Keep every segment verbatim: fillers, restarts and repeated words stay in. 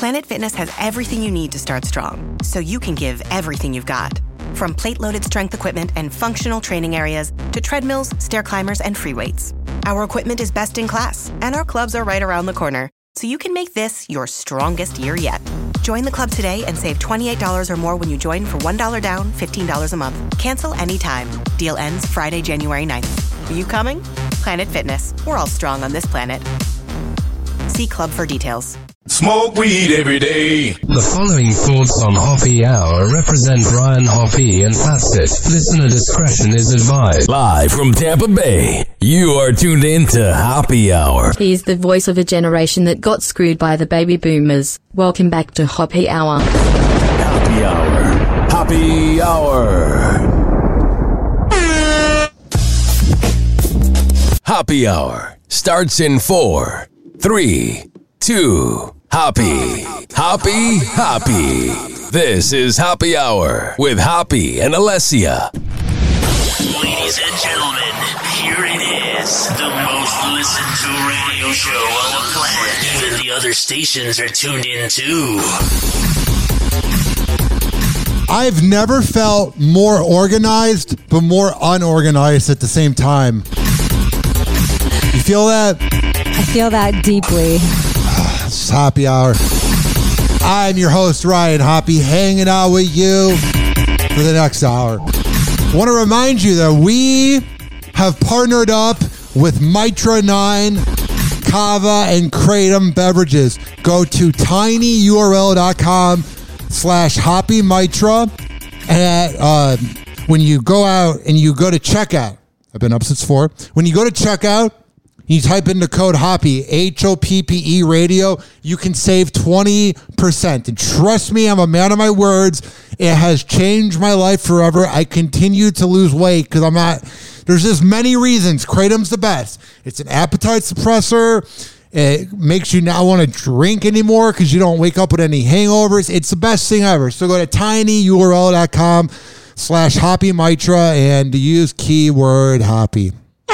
Planet Fitness has everything you need to start strong, so you can give everything you've got. From plate-loaded strength equipment and functional training areas to treadmills, stair climbers, and free weights. Our equipment is best in class, and our clubs are right around the corner, so you can make this your strongest year yet. Join the club today and save twenty-eight dollars or more when you join for one dollar down, fifteen dollars a month. Cancel anytime. Deal ends Friday, January ninth. Are you coming? Planet Fitness. We're all strong on this planet. See club for details. Smoke weed every day. The following thoughts on Hoppy Hour represent Brian Hoppy and Facet. Listener discretion is advised. Live from Tampa Bay, you are tuned in to Hoppy Hour. He's the voice of a generation that got screwed by the baby boomers. Welcome back to Hoppy Hour. Hoppy Hour. Hoppy Hour. Hoppy Hour starts in four, three, two, Hoppy, Hoppy, Hoppy. This is Hoppy Hour with Hoppy and Alessia. Ladies and gentlemen, here it is, the most listened to radio show on the planet. Even the other stations are tuned in too. I've never felt more organized, but more unorganized at the same time. You feel that? I feel that deeply. It's Hoppy Hour. I'm your host, Ryan Hoppy, hanging out with you for the next hour. I want to remind you that we have partnered up with Mitra nine, Kava, and Kratom Beverages. Go to tinyurl.com slash Hoppy Mitra. And uh, when you go out and you go to checkout, I've been up since four. When you go to checkout, you type in the code Hoppy, H O P P E radio, you can save twenty percent. And trust me, I'm a man of my words. It has changed my life forever. I continue to lose weight because I'm not, there's just many reasons. Kratom's the best. It's an appetite suppressor. It makes you not want to drink anymore because you don't wake up with any hangovers. It's the best thing ever. So go to tinyurl.com slash Hoppy Mitra and use keyword Hoppy.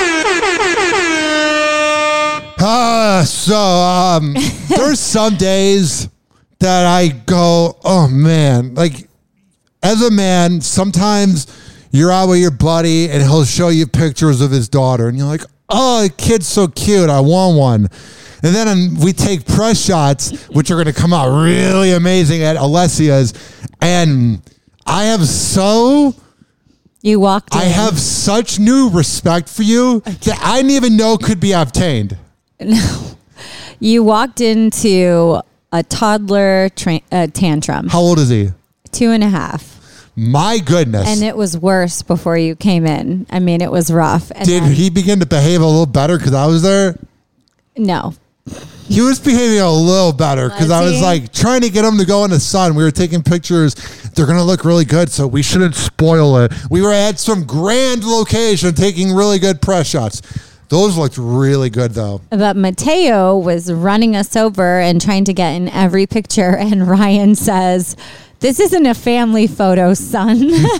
Uh, so um, there's some days that I go, oh man, like as a man, sometimes you're out with your buddy and he'll show you pictures of his daughter and you're like, oh, the kid's so cute. I want one. And then um, we take press shots, which are going to come out really amazing at Alessia's. And I have so... You walked in. I have such new respect for you that I didn't even know could be obtained. No, you walked into a toddler tra- uh, tantrum. How old is he? Two and a half. My goodness. And it was worse before you came in. I mean, it was rough. And Did then, he begin to behave a little better because I was there? No. He was behaving a little better because I was like trying to get him to go in the sun. We were taking pictures. They're going to look really good, so we shouldn't spoil it. We were at some grand location taking really good press shots. Those looked really good, though. But Mateo was running us over and trying to get in every picture, and Ryan says, this isn't a family photo, son.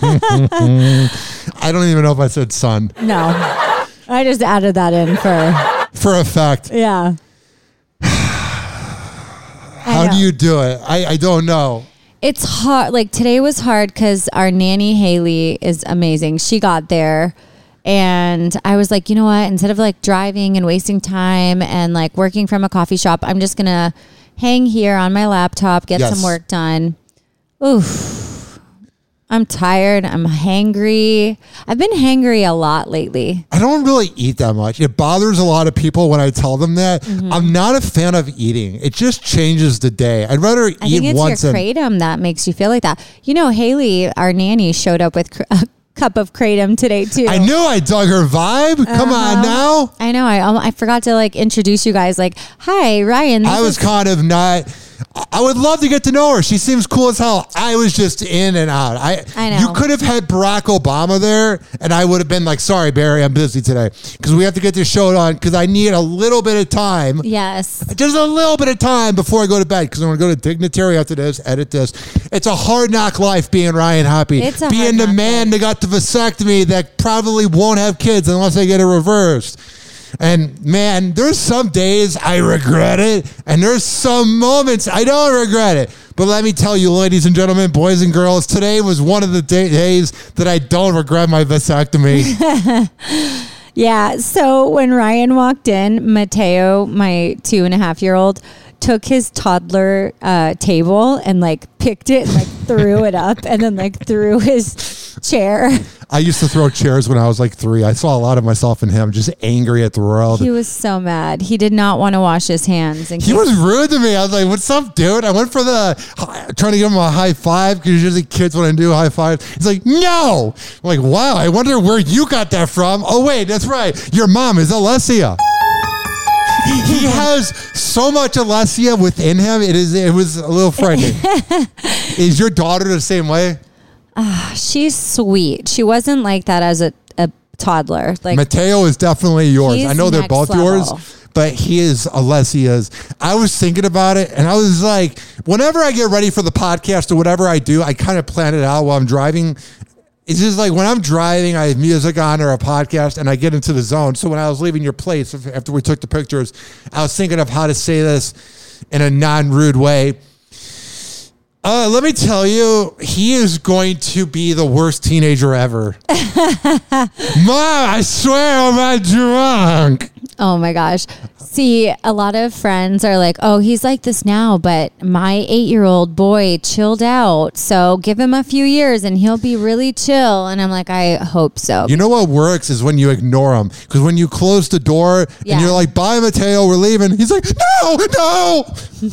I don't even know if I said son. No. I just added that in for... For effect. Yeah. How do you do it? I, I don't know. It's hard. Like today was hard because our nanny, Haley, is amazing. She got there. And I was like, you know what? Instead of like driving and wasting time and like working from a coffee shop, I'm just going to hang here on my laptop, get yes. some work done. Oof. I'm tired. I'm hangry. I've been hangry a lot lately. I don't really eat that much. It bothers a lot of people when I tell them that. Mm-hmm. I'm not a fan of eating. It just changes the day. I'd rather eat I think it's once. your kratom that makes you feel like that. You know, Haley, our nanny, showed up with cr- a cup of kratom today too. I knew I dug her vibe. Uh-huh. Come on now. I know. I I forgot to like introduce you guys. Like, hi, Ryan. I was is- kind of not. I would love to get to know her. She seems cool as hell. I was just in and out. I, I know. You could have had Barack Obama there, and I would have been like, sorry, Barry, I'm busy today. Because we have to get this show on, because I need a little bit of time. Yes. Just a little bit of time before I go to bed, because I'm going to go to Dignitary after this, edit this. It's a hard knock life being Ryan Hoppy. It's a being hard the knock man life. that got the vasectomy that probably won't have kids unless they get it reversed. And man, there's some days I regret it, and there's some moments I don't regret it. But let me tell you, ladies and gentlemen, boys and girls, today was one of the day- days that I don't regret my vasectomy. Yeah. So when Ryan walked in, Mateo, my two and a half year old, took his toddler uh, table and like picked it and like threw it up and then like threw his chair. I used to throw chairs when I was like three. I saw a lot of myself in him, just angry at the world. He was so mad. He did not want to wash his hands. And he was rude to me. I was like, what's up, dude? I went for the, trying to give him a high five because usually kids want to do high fives. He's like, no. I'm like, wow, I wonder where you got that from. Oh, wait, that's right. Your mom is Alessia. He has so much Alessia within him. It is. It was a little frightening. Is your daughter the same way? Uh, she's sweet. She wasn't like that as a, a toddler. Like Mateo is definitely yours. I know they're both level. yours, but he is Alessia's. I was thinking about it, and I was like, whenever I get ready for the podcast or whatever I do, I kind of plan it out while I'm driving. It's just like when I'm driving, I have music on or a podcast, and I get into the zone. So when I was leaving your place, after we took the pictures, I was thinking of how to say this in a non-rude way. Uh, let me tell you, he is going to be the worst teenager ever. Mom, I swear I'm not drunk. Oh my gosh. See, a lot of friends are like, oh, he's like this now, but my eight-year-old boy chilled out. So give him a few years and he'll be really chill. And I'm like, I hope so. You know what works is when you ignore him. Because when you close the door Yeah. and you're like, bye, Mateo, we're leaving. He's like, no, no.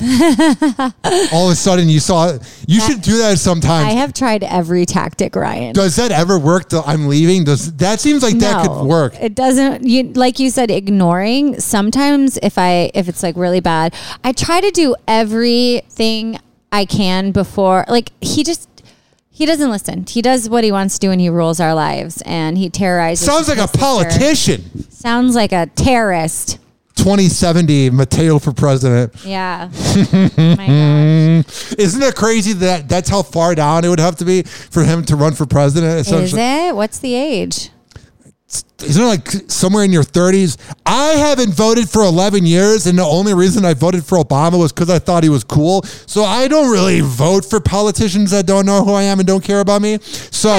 All of a sudden you saw it. You should do that sometimes. I have tried every tactic, Ryan. Does that ever work? The I'm leaving? Does that seems like that No, could work? It doesn't. You like you said, ignoring. Sometimes if I if it's like really bad, I try to do everything I can before. Like he just he doesn't listen. He does what he wants to do, and he rules our lives, and he terrorizes. Sounds like a his sister. politician. Sounds like a terrorist. twenty seventy Mateo for president. Yeah. Oh my gosh. Isn't it crazy that that's how far down it would have to be for him to run for president? Is it? What's the age? Isn't it like somewhere in your thirties? I haven't voted for eleven years, and the only reason I voted for Obama was because I thought he was cool. So I don't really vote for politicians that don't know who I am and don't care about me. So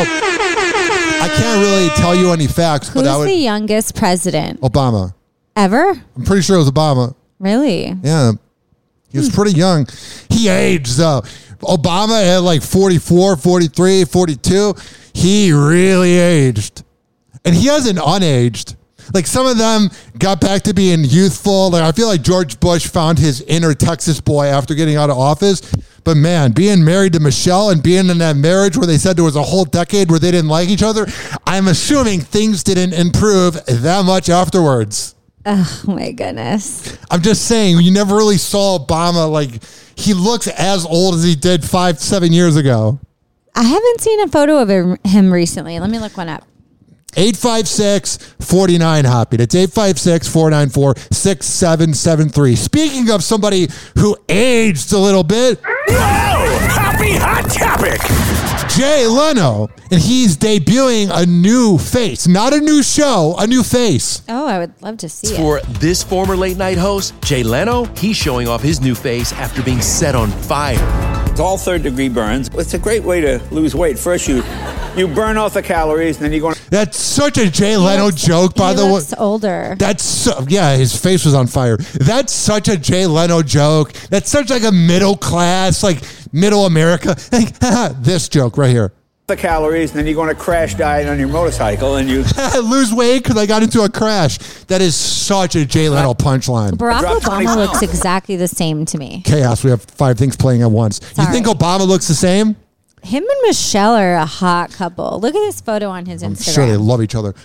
I can't really tell you any facts. Who's but I would, the youngest president Obama. ever? I'm pretty sure it was Obama. Really? Yeah. He was pretty young. He aged, though. Obama at like forty-four, forty-three, forty-two. He really aged. And he hasn't unaged. Like some of them got back to being youthful. Like I feel like George Bush found his inner Texas boy after getting out of office. But man, being married to Michelle and being in that marriage where they said there was a whole decade where they didn't like each other, I'm assuming things didn't improve that much afterwards. Oh my goodness. I'm just saying, you never really saw Obama. Like he looks as old as he did five, seven years ago. I haven't seen a photo of him- him recently. Let me look one up. eight five six, four nine, Hoppy. That's eight five six, four nine four, six seven seven three. Speaking of somebody who aged a little bit. Whoa! Happy Hot Topic! Jay Leno. And he's debuting a new face. Not a new show, a new face. Oh, I would love to see it. For this former late night host, Jay Leno, he's showing off his new face after being set on fire. It's all third degree burns. It's a great way to lose weight. First, you you burn off the calories, and then you go. That's such a Jay Leno looks- joke, by he the way. looks older. That's so, yeah, his face was on fire. That's such a Jay Leno joke. That's such like a middle class, like middle America. Like, this joke right here. The calories, and then you're going to crash diet on your motorcycle, and you lose weight because I got into a crash. That is such a Jay Leno punchline. Barack dropped twenty Obama pounds. looks exactly the same to me. Chaos. We have five things playing at once. Sorry. You think Obama looks the same? Him and Michelle are a hot couple. Look at this photo on his I'm Instagram. sure they love each other.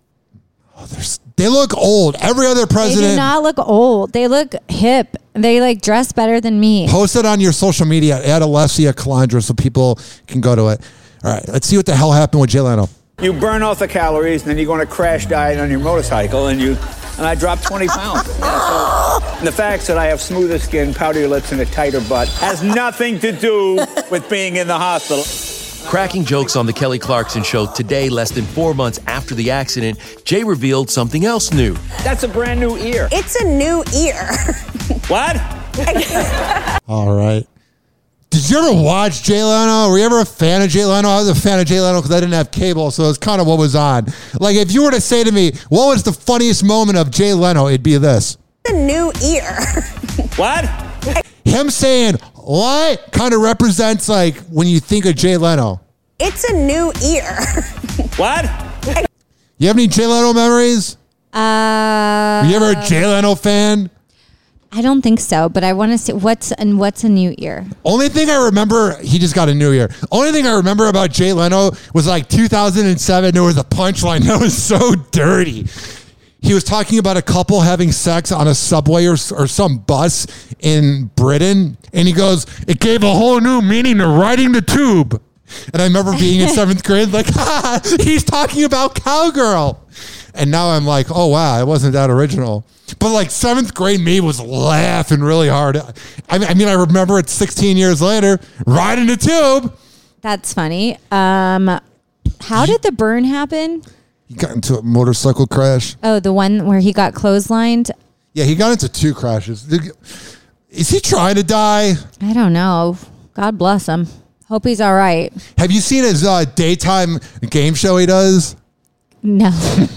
Oh, they're s- they look old. Every other They president do not look old. They look hip. They like dress better than me. post it on your social media at Alessia Calandra so people can go to it. All right, let's see what the hell happened with Jay Leno. you burn off the calories, and then you're going to crash diet on your motorcycle, and you and I dropped twenty pounds. Yeah, so, and the fact that I have smoother skin, powdery lips, and a tighter butt has nothing to do with being in the hospital. Cracking jokes on the Kelly Clarkson Show today, less than four months after the accident, Jay revealed something else new. That's a brand new ear. It's a new ear. What? All right. Did you ever watch Jay Leno? Were you ever a fan of Jay Leno? I was a fan of Jay Leno because I didn't have cable, so it's kind of what was on. Like, if you were to say to me, what was the funniest moment of Jay Leno, it'd be this. It's a new ear. What? Him saying, what? Kind of represents, like, when you think of Jay Leno. It's a new ear. What? You have any Jay Leno memories? Uh, Were you ever a Jay Leno fan? I don't think so, but I want to see what's and what's a new ear. Only thing I remember, he just got a new ear. Only thing I remember about Jay Leno was like two thousand seven. There was a punchline that was so dirty. He was talking about a couple having sex on a subway or, or some bus in Britain. And he goes, it gave a whole new meaning to riding the tube. And I remember being in seventh grade like, ha, he's talking about cowgirl. And now I'm like, oh, wow, it wasn't that original. But like seventh grade me was laughing really hard. I mean, I mean, I remember it sixteen years later, riding the tube. That's funny. Um, how did the burn happen? He got into a motorcycle crash. Oh, the one where he got clotheslined? Yeah, he got into two crashes. Is he trying to die? I don't know. God bless him. Hope he's all right. Have you seen his uh, daytime game show he does? No.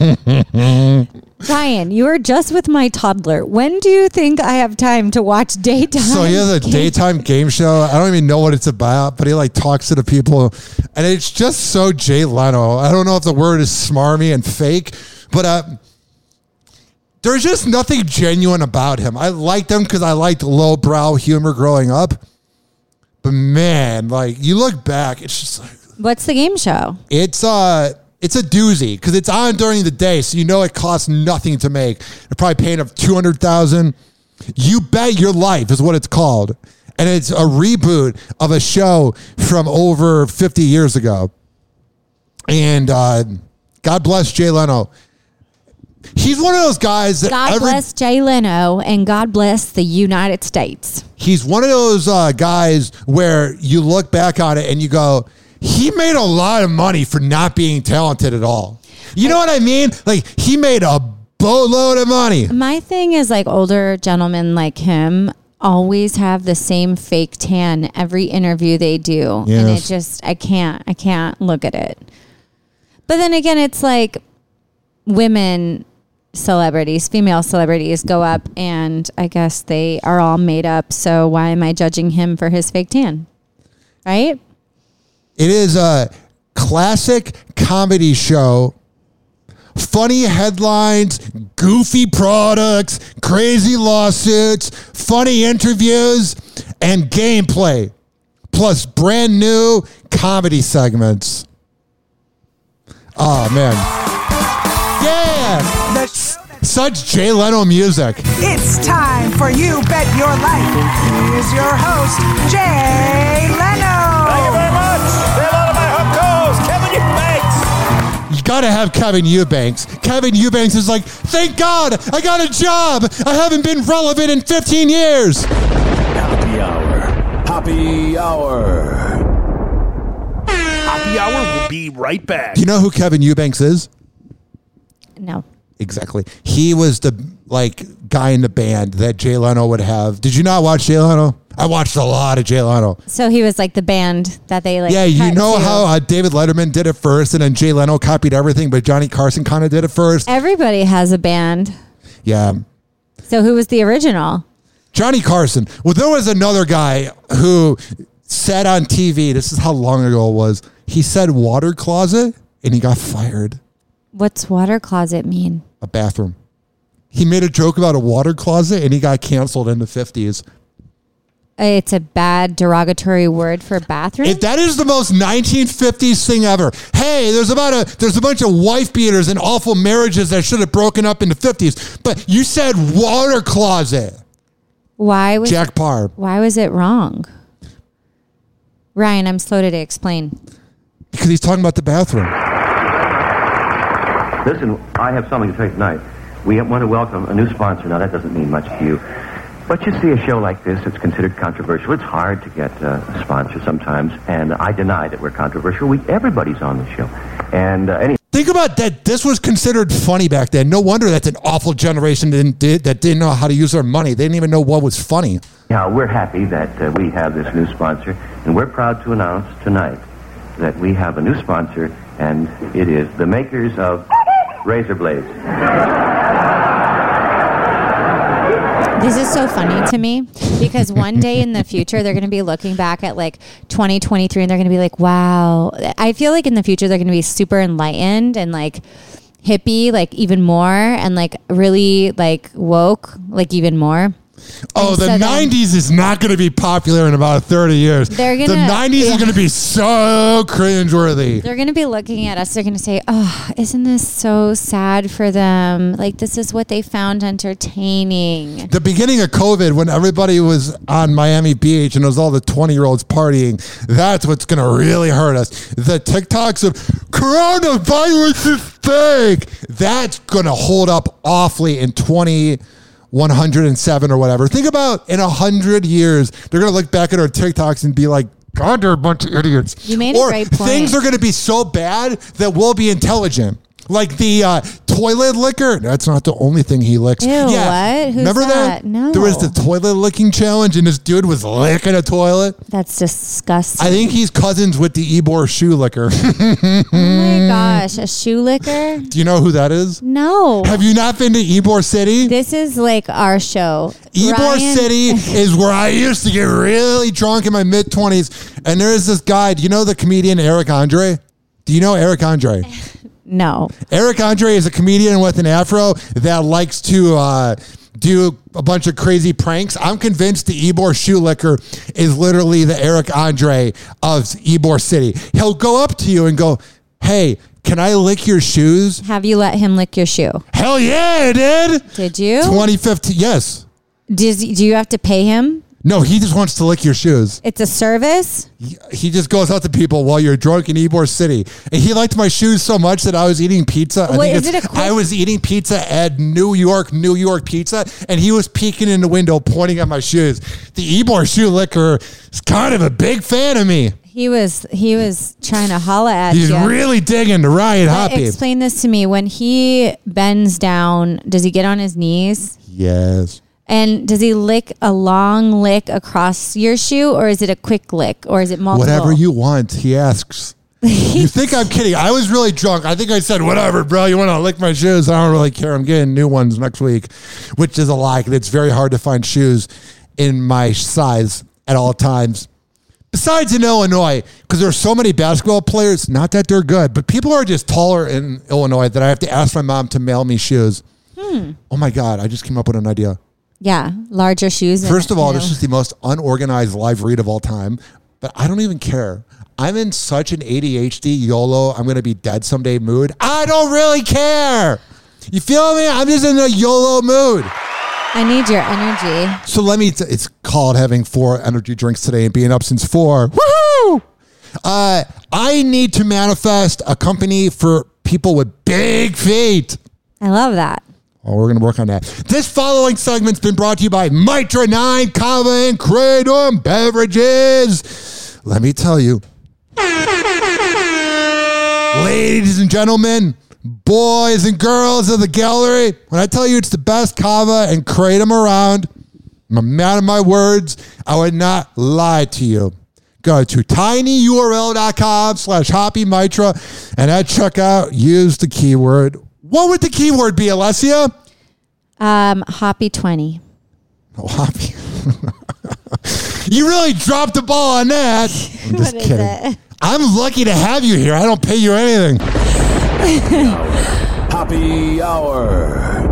Ryan, you are just with my toddler. When do you think I have time to watch daytime? So he has a daytime game show. I don't even know what it's about, but he like talks to the people, and it's just so Jay Leno. I don't know if the word is smarmy and fake, but uh, there's just nothing genuine about him. I liked him because I liked lowbrow humor growing up, but man, like you look back, it's just like, what's the game show? It's uh. It's a doozy because it's on during the day, so you know it costs nothing to make. They're probably paying up two hundred thousand dollars. You Bet Your Life is what it's called, and it's a reboot of a show from over fifty years ago. And uh, God bless Jay Leno. He's one of those guys that God every, bless Jay Leno and God bless the United States. He's one of those uh, guys where you look back on it and you go, he made a lot of money for not being talented at all. You know what I mean? Like, he made a boatload of money. My thing is, like, older gentlemen like him always have the same fake tan every interview they do. Yes. And it just, I can't, I can't look at it. But then again, it's like women celebrities, female celebrities go up and I guess they are all made up. So why am I judging him for his fake tan? Right? It is a classic comedy show. Funny headlines, goofy products, crazy lawsuits, funny interviews, and gameplay. Plus brand new comedy segments. Oh, man. Yeah! That's such Jay Leno music. It's time for You Bet Your Life. Here's your host, Jay Leno. Thank you very much. Say hello to my hub co-host, Kevin Eubanks. You gotta have Kevin Eubanks. Kevin Eubanks is like, thank God, I got a job. I haven't been relevant in fifteen years. Happy Hour. Happy Hour. Happy Hour will be right back. Do you know who Kevin Eubanks is? No. Exactly. He was the like guy in the band that Jay Leno would have. Did you not watch Jay Leno? I watched a lot of Jay Leno. So he was like the band that they like. Yeah, you cut know to. how uh, David Letterman did it first, and then Jay Leno copied everything, but Johnny Carson kind of did it first. Everybody has a band. Yeah. So who was the original? Johnny Carson. Well, there was another guy who said on T V, this is how long ago it was, he said water closet, and he got fired. What's water closet mean? A bathroom. He made a joke about a water closet, and he got canceled in the fifties. It's a bad derogatory word for bathroom. If that is the most nineteen fifties thing ever. Hey, there's about a there's a bunch of wife beaters and awful marriages that should have broken up in the fifties. But you said water closet. Why was Jack Parr? Why was it wrong? Ryan, I'm slow today. Explain. Because he's talking about the bathroom. Listen, I have something to say tonight. We want to welcome a new sponsor. Now, that doesn't mean much to you. But you see, a show like this, it's considered controversial. It's hard to get uh, a sponsor sometimes, and I deny that we're controversial. We, everybody's on the show. And uh, any. Think about that. This was considered funny back then. No wonder that's an awful generation that didn't, that didn't know how to use their money. They didn't even know what was funny. Yeah, we're happy that uh, we have this new sponsor, and we're proud to announce tonight that we have a new sponsor, and it is the makers of razor blades. This is so funny to me because one day in the future, they're going to be looking back at like twenty twenty-three and they're going to be like, wow. I feel like in the future, they're going to be super enlightened and like hippie, like even more, and like really like woke, like even more. Oh, And the so then- nineties is not going to be popular in about thirty years. They're gonna- the nineties yeah. is going to be so cringeworthy. They're going to be looking at us. They're going to say, oh, isn't this so sad for them? Like, this is what they found entertaining. The beginning of COVID, when everybody was on Miami Beach and it was all the twenty-year-olds partying, that's what's going to really hurt us. The TikToks of coronavirus is fake, that's going to hold up awfully in twenty one hundred seven or whatever. Think about in a hundred years, they're going to look back at our TikToks and be like, God, they're a bunch of idiots. You made or a great point. Things are going to be so bad that we'll be intelligent. Like the uh, toilet licker. That's not the only thing he licks. Ew, yeah. what? Who's Remember that? that? No. There was the toilet licking challenge and this dude was licking a toilet. That's disgusting. I think he's cousins with the Ybor shoe licker. Oh my gosh, a shoe licker? Do you know who that is? No. Have you not been to Ybor City? This is like our show. Ybor Ryan- City is where I used to get really drunk in my mid-twenties. And there's this guy. Do you know the comedian Eric Andre? Do you know Eric Andre? No. Eric Andre is a comedian with an afro that likes to uh, do a bunch of crazy pranks. I'm convinced the Ybor shoe licker is literally the Eric Andre of Ybor City. He'll go up to you and go, hey, can I lick your shoes? Have you let him lick your shoe? Hell yeah, I did. Did you? twenty fifteen, yes. Does, do you have to pay him? No, he just wants to lick your shoes. It's a service? He just goes out to people while you're drunk in Ybor City. And he liked my shoes so much that I was eating pizza. I, Wait, think is it's- it a quick- I was eating pizza at New York, New York Pizza, and he was peeking in the window pointing at my shoes. The Ybor shoe licker is kind of a big fan of me. He was he was trying to holla at He's you. really digging to Ryan But Hoppy. explain this to me. When he bends down, does he get on his knees? Yes. And does he lick a long lick across your shoe, or is it a quick lick, or is it multiple? Whatever you want, he asks. You think I'm kidding? I was really drunk. I think I said, whatever, bro. You want to lick my shoes? I don't really care. I'm getting new ones next week, which is a lie. It's very hard to find shoes in my size at all times. Besides in Illinois, because there are so many basketball players, not that they're good, but people are just taller in Illinois that I have to ask my mom to mail me shoes. Hmm. Oh my God, I just came up with an idea. Yeah, larger shoes. First of and, all, you this know. is the most unorganized live read of all time, but I don't even care. I'm in such an A D H D YOLO, I'm going to be dead someday mood. I don't really care. You feel me? I'm just in a YOLO mood. I need your energy. So let me, t- it's called having four energy drinks today and being up since four. Woohoo! Uh, I need to manifest a company for people with big feet. I love that. Oh, we're going to work on that. This following segment's been brought to you by Mitra nine Kava and Kratom Beverages. Let me tell you. Ladies and gentlemen, boys and girls of the gallery, when I tell you it's the best Kava and Kratom around, I'm a man of my words. I would not lie to you. Go to tinyurl.com slash Hoppy Mitra and at checkout, use the keyword. What would the keyword be, Alessia? Um, Hoppy twenty. Oh, Hoppy. You really dropped the ball on that. I'm just What is kidding. it? I'm lucky to have you here. I don't pay you anything. Hoppy Hour.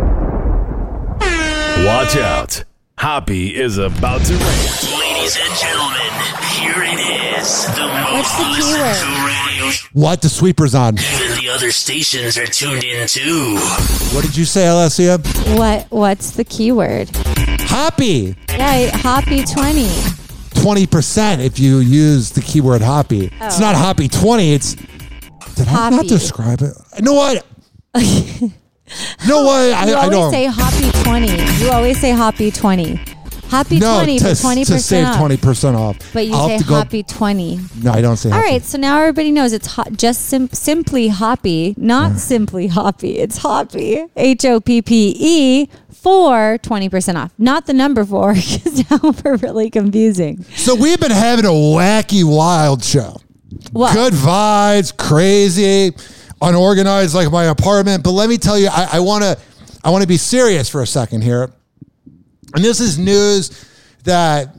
Watch out. Hoppy is about to rant. Ladies and gentlemen, here it is. The most What's the listened keyword? to radio show. What? The sweeper's on. Even the other stations are tuned in too. What did you say, Alessia? What What's the keyword? Hoppy. Yeah, Hoppy twenty. twenty percent if you use the keyword hoppy. Oh. It's not hoppy twenty. It's... Did I not Hoppy. describe it? You know what? You know what? I, You I always don't... say Hoppy twenty. You always say Hoppy twenty. Hoppy no, twenty to, for twenty to percent save off. twenty percent off. But you I'll say have to go- Hoppy twenty. No, I don't say All Hoppy. right, so now everybody knows it's hot, just sim- simply Hoppy, not simply Hoppy. It's Hoppy, H O P P E, for twenty percent off. Not the number four, because now we're really confusing. So we've been having a wacky, wild show. What? Good vibes, crazy, unorganized like my apartment. But let me tell you, I want to I want to be serious for a second here. And this is news that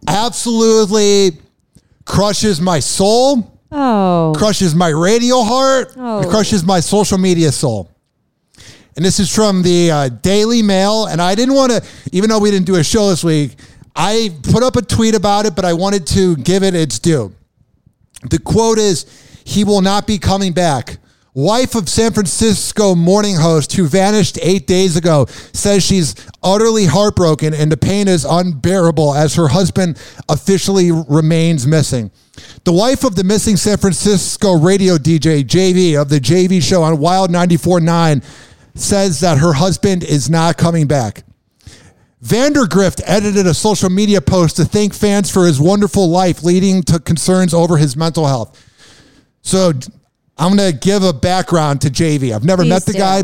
absolutely crushes my soul, oh, crushes my radio heart, oh. and crushes my social media soul. And this is from the uh, Daily Mail. And I didn't want to, even though we didn't do a show this week, I put up a tweet about it, but I wanted to give it its due. The quote is, "He will not be coming back." Wife of San Francisco morning host who vanished eight days ago says she's utterly heartbroken and the pain is unbearable as her husband officially remains missing. The wife of the missing San Francisco radio D J, J V, of the J V show on Wild ninety-four point nine says that her husband is not coming back. Vandergrift edited a social media post to thank fans for his wonderful life, leading to concerns over his mental health. So I'm going to give a background to J V. I've never Please met the do. guy.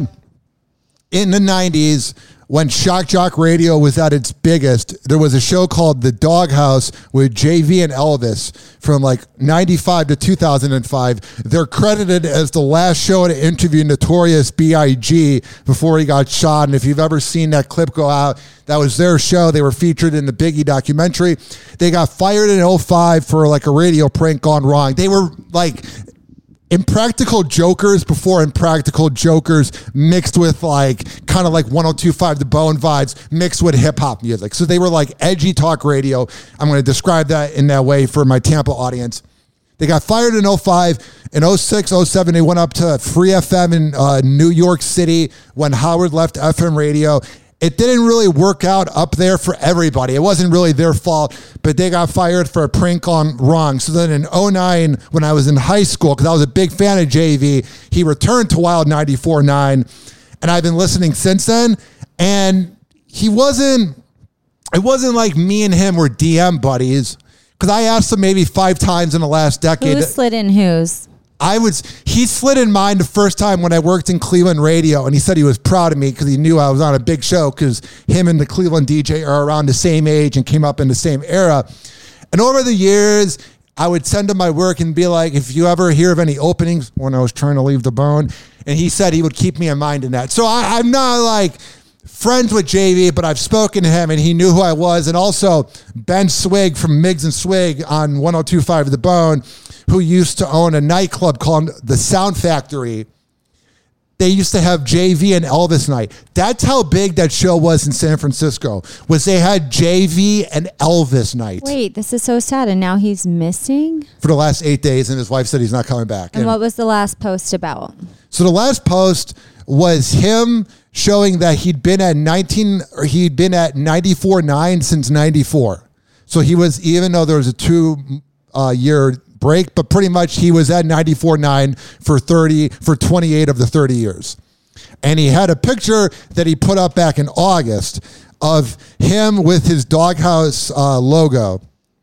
In the nineties, when Shock Jock Radio was at its biggest, there was a show called The Doghouse with J V and Elvis from like ninety-five to two thousand five. They're credited as the last show to interview Notorious B I G before he got shot. And if you've ever seen that clip go out, that was their show. They were featured in the Biggie documentary. They got fired in oh five for like a radio prank gone wrong. They were like Impractical Jokers before Impractical Jokers mixed with like kind of like one oh two point five The Bone vibes mixed with hip hop music. So they were like edgy talk radio. I'm going to describe that in that way for my Tampa audience. They got fired in oh five. In oh six, oh seven, they went up to Free F M in uh, New York City when Howard left F M radio. It didn't really work out up there for everybody. It wasn't really their fault, but they got fired for a prank gone wrong. So then in oh nine, when I was in high school, because I was a big fan of J V, he returned to Wild ninety-four point nine, and I've been listening since then. And he wasn't, it wasn't like me and him were D M buddies, because I asked him maybe five times in the last decade. Who slid in whose? I was, he slid in mine the first time when I worked in Cleveland radio, and he said he was proud of me because he knew I was on a big show because him and the Cleveland D J are around the same age and came up in the same era. And over the years, I would send him my work and be like, if you ever hear of any openings, when I was trying to leave the bone, and he said he would keep me in mind in that. So I, I'm not like friends with J V, but I've spoken to him and he knew who I was. And also Ben Swig from Miggs and Swig on one oh two point five The Bone, who used to own a nightclub called the Sound Factory. They used to have J V and Elvis night. That's how big that show was in San Francisco, was they had J V and Elvis night. Wait, this is so sad. And now he's missing? For the last eight days, and his wife said he's not coming back. And, and what was the last post about? So the last post was him showing that he'd been at nineteen or he'd been at ninety-four point nine since ninety-four. So he was, even though there was a two uh, year break, but pretty much he was at ninety-four point nine for thirty for twenty-eight of the thirty years. And he had a picture that he put up back in August of him with his Doghouse uh, logo.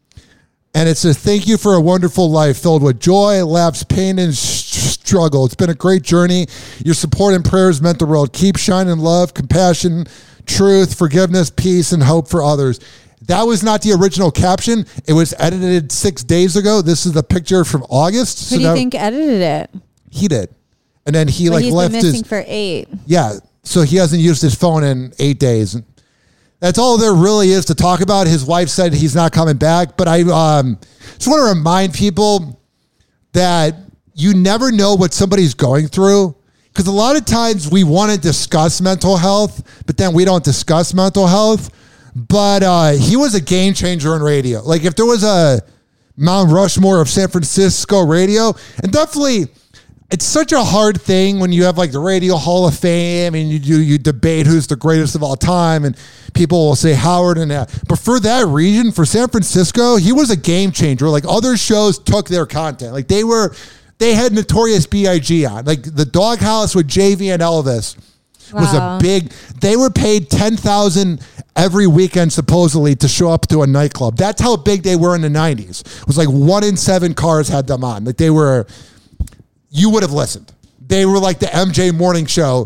And it says, "Thank you for a wonderful life filled with joy, laughs, pain, and struggle. It's been a great journey. Your support and prayers meant the world. Keep shining love, compassion, truth, forgiveness, peace, and hope for others." That was not the original caption. It was edited six days ago. This is the picture from August. Who so do you now, think edited it? He did. And then he But like he's left been missing his... for eight. Yeah. So he hasn't used his phone in eight days. That's all there really is to talk about. His wife said he's not coming back. But I um, just want to remind people that you never know what somebody's going through. Because a lot of times we want to discuss mental health, but then we don't discuss mental health. But uh, he was a game changer in radio. Like if there was a Mount Rushmore of San Francisco radio, and definitely it's such a hard thing when you have like the Radio Hall of Fame and you do you debate who's the greatest of all time, and people will say Howard and that. But for that region, for San Francisco, he was a game changer. Like other shows took their content. Like they were, they had Notorious B I G on. Like the Doghouse with J V and Elvis was Wow. a big, they were paid ten thousand dollars every weekend supposedly to show up to a nightclub. That's how big they were in the nineties. It was like one in seven cars had them on. Like they were, you would have listened. They were like the M J morning show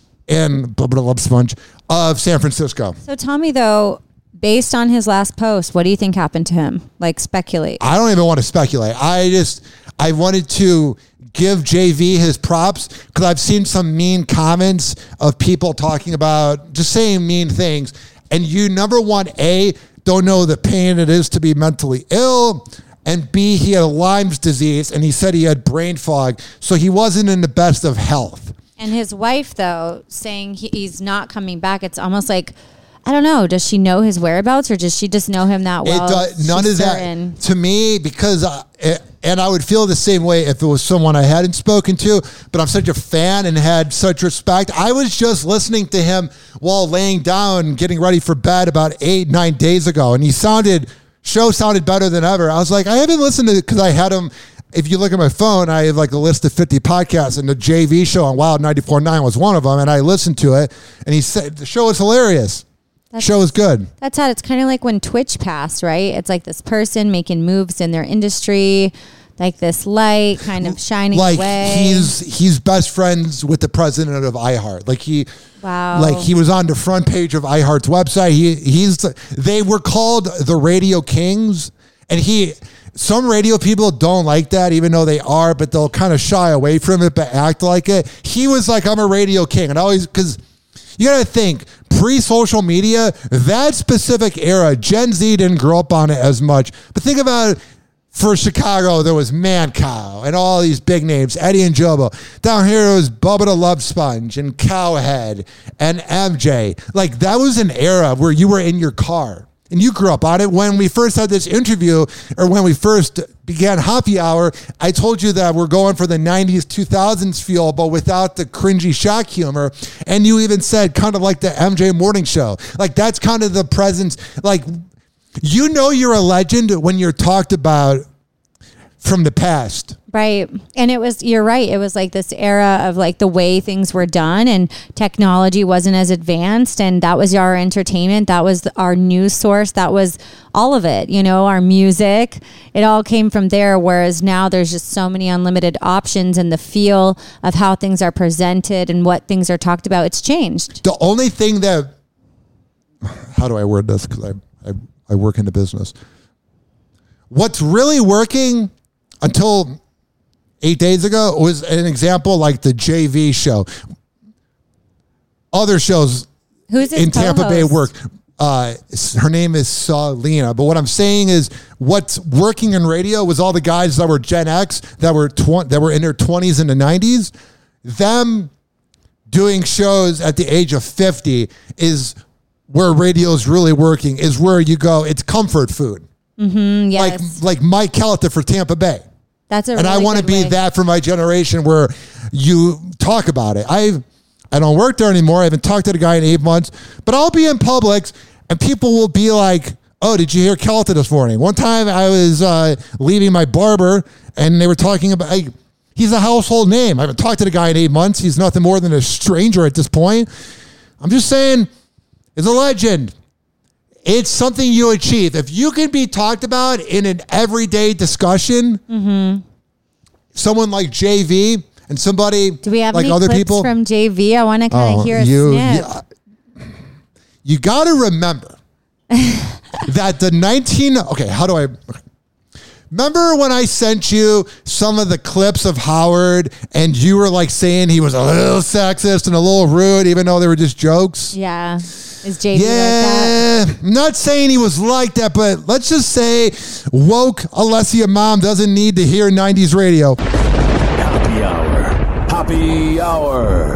in blah, blah, blah, sponge of San Francisco. So tell me though, based on his last post, what do you think happened to him? Like speculate. I don't even want to speculate. I just, I wanted to give J V his props because I've seen some mean comments of people talking about just saying mean things. And you, number one, A, don't know the pain it is to be mentally ill. And B, he had Lyme's disease and he said he had brain fog. So he wasn't in the best of health. And his wife, though, saying he, he's not coming back, it's almost like, I don't know, does she know his whereabouts or does she just know him that well? It does, none She's of certain. that to me, because uh, it, and I would feel the same way if it was someone I hadn't spoken to, but I'm such a fan and had such respect. I was just listening to him while laying down, getting ready for bed about eight, nine days ago. And he sounded, show sounded better than ever. I was like, I haven't listened to it because I had him. If you look at my phone, I have like a list of fifty podcasts and the J V show on Wild ninety-four point nine was one of them. And I listened to it and he said, the show is hilarious. That's, show is good. That's how it's kind of like when Twitch passed, right? It's like this person making moves in their industry, like this light kind of shining like away. he's he's best friends with the president of iHeart. Like he, wow. like he was on the front page of iHeart's website. He he's they were called the Radio Kings, and he. Some radio people don't like that, even though they are, but they'll kind of shy away from it, but act like it. He was like, I'm a radio king, and I always because. You got to think, pre-social media, that specific era, Gen Z didn't grow up on it as much. But think about it, for Chicago, there was Mancow and all these big names, Eddie and Jobo. Down here, it was Bubba the Love Sponge and Cowhead and M J. Like, that was an era where you were in your car. And you grew up on it. When we first had this interview, or when we first began Happy Hour, I told you that we're going for the nineties, two thousands feel, but without the cringy shock humor. And you even said kind of like the M J morning show. Like that's kind of the presence. Like, you know you're a legend when you're talked about from the past. Right. And it was, you're right. It was like this era of like the way things were done and technology wasn't as advanced. And that was our entertainment. That was our news source. That was all of it, you know, our music. It all came from there. Whereas now there's just so many unlimited options and the feel of how things are presented and what things are talked about. It's changed. The only thing that, how do I word this? Because I, I, I work in the business. What's really working until eight days ago was an example like the J V show. Other shows Who's his in Tampa Bay co-host? work. Uh, her name is Salina. But what I'm saying is what's working in radio was all the guys that were Gen X, that were tw- that were in their twenties and the nineties. Them doing shows at the age of fifty is where radio is really working, is where you go. It's comfort food. Mm-hmm, yes. Like, like Mike Calita for Tampa Bay. That's a and really I want to good be way. that for my generation where you talk about it. I I don't work there anymore. I haven't talked to the guy in eight months, but I'll be in Publix and people will be like, oh, did you hear Calita this morning? One time I was uh, leaving my barber and they were talking about, like, he's a household name. I haven't talked to the guy in eight months. He's nothing more than a stranger at this point. I'm just saying, it's a legend. It's something you achieve. If you can be talked about in an everyday discussion, Mm-hmm. someone like J V and somebody Do we have like any other clips people from J V? I want to kind of Oh, hear a you, snip. You, you got to remember that the nineteen okay, how do I okay. Remember when I sent you some of the clips of Howard and you were like saying he was a little sexist and a little rude, even though they were just jokes? Yeah. Is J V yeah, like that? I'm not saying he was like that, but let's just say woke Alessia mom doesn't need to hear nineties radio. Happy Hour. Happy Hour.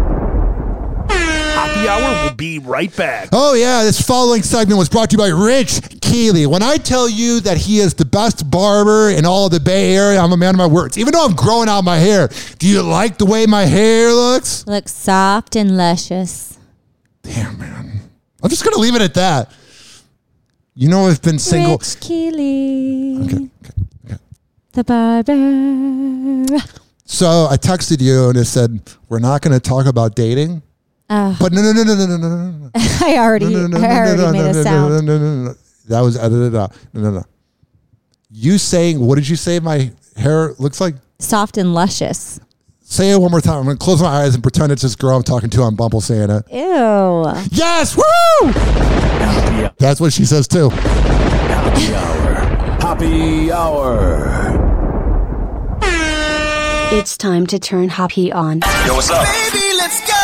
Happy Hour will be right back. Oh, yeah, this following segment was brought to you by Rich Keeley. When I tell you that he is the best barber in all of the Bay Area, I'm a man of my words. Even though I'm growing out my hair, do you like the way my hair looks? Looks soft and luscious. Damn, man. I'm just going to leave it at that. You know, I've been single. Rich Keeley. Okay, okay, okay. The barber. So I texted you and it said, we're not going to talk about dating. Uh, but no, no, no, no, no, no, no, no, no. I already, no, no, no, I already no, no, made no, a no, sound. No, no, no, no, no. That was edited out. No, no, no. You saying, what did you say my hair looks like? Soft and luscious. Say it one more time. I'm going to close my eyes and pretend it's this girl I'm talking to on Bumble saying it. Ew. Yes! Woo! That's what she says too. Happy Hour. Happy Hour. It's time to turn Hoppy on. Yo, what's up? Baby, let's go.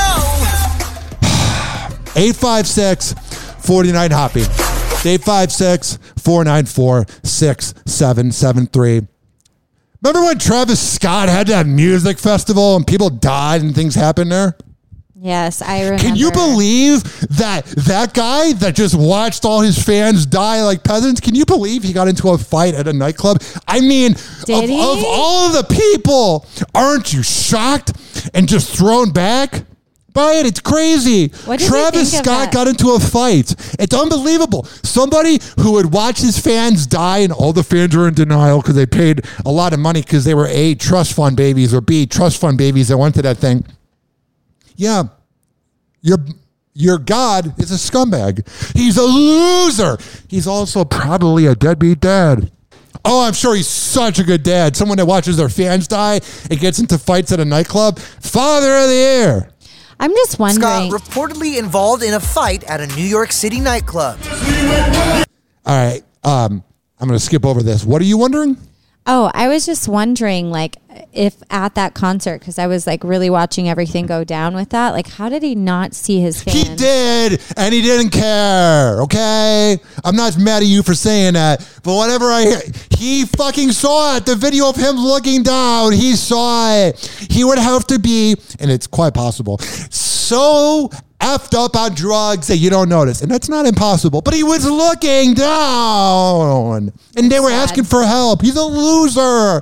eight five six, four nine, Hoppy. eight five six, four nine four, six seven seven three. Remember when Travis Scott had that music festival and people died and things happened there? Yes, I remember. Can you believe that that guy that just watched all his fans die like peasants, can you believe he got into a fight at a nightclub? I mean, of, Did he? of all of the people, aren't you shocked and just thrown back by it? It's crazy. What did Travis you think of Scott that? got into a fight. It's unbelievable. Somebody who would watch his fans die and all the fans are in denial because they paid a lot of money because they were A, trust fund babies, or B, trust fund babies that went to that thing. Yeah, your your God is a scumbag. He's a loser. He's also probably a deadbeat dad. Oh, I'm sure he's such a good dad. Someone that watches their fans die and gets into fights at a nightclub. Father of the year. I'm just wondering. Scott reportedly involved in a fight at a New York City nightclub. All right, um, I'm going to skip over this. What are you wondering? Oh, I was just wondering, like, if at that concert, because I was like really watching everything go down with that, like, how did he not see his fans? He did, and he didn't care, okay? I'm not mad at you for saying that, but whatever I hear, he fucking saw it. The video of him looking down, he saw it. He would have to be, and it's quite possible, so effed up on drugs that you don't notice. And that's not impossible, but he was looking down, and they were asking for help. He's a loser.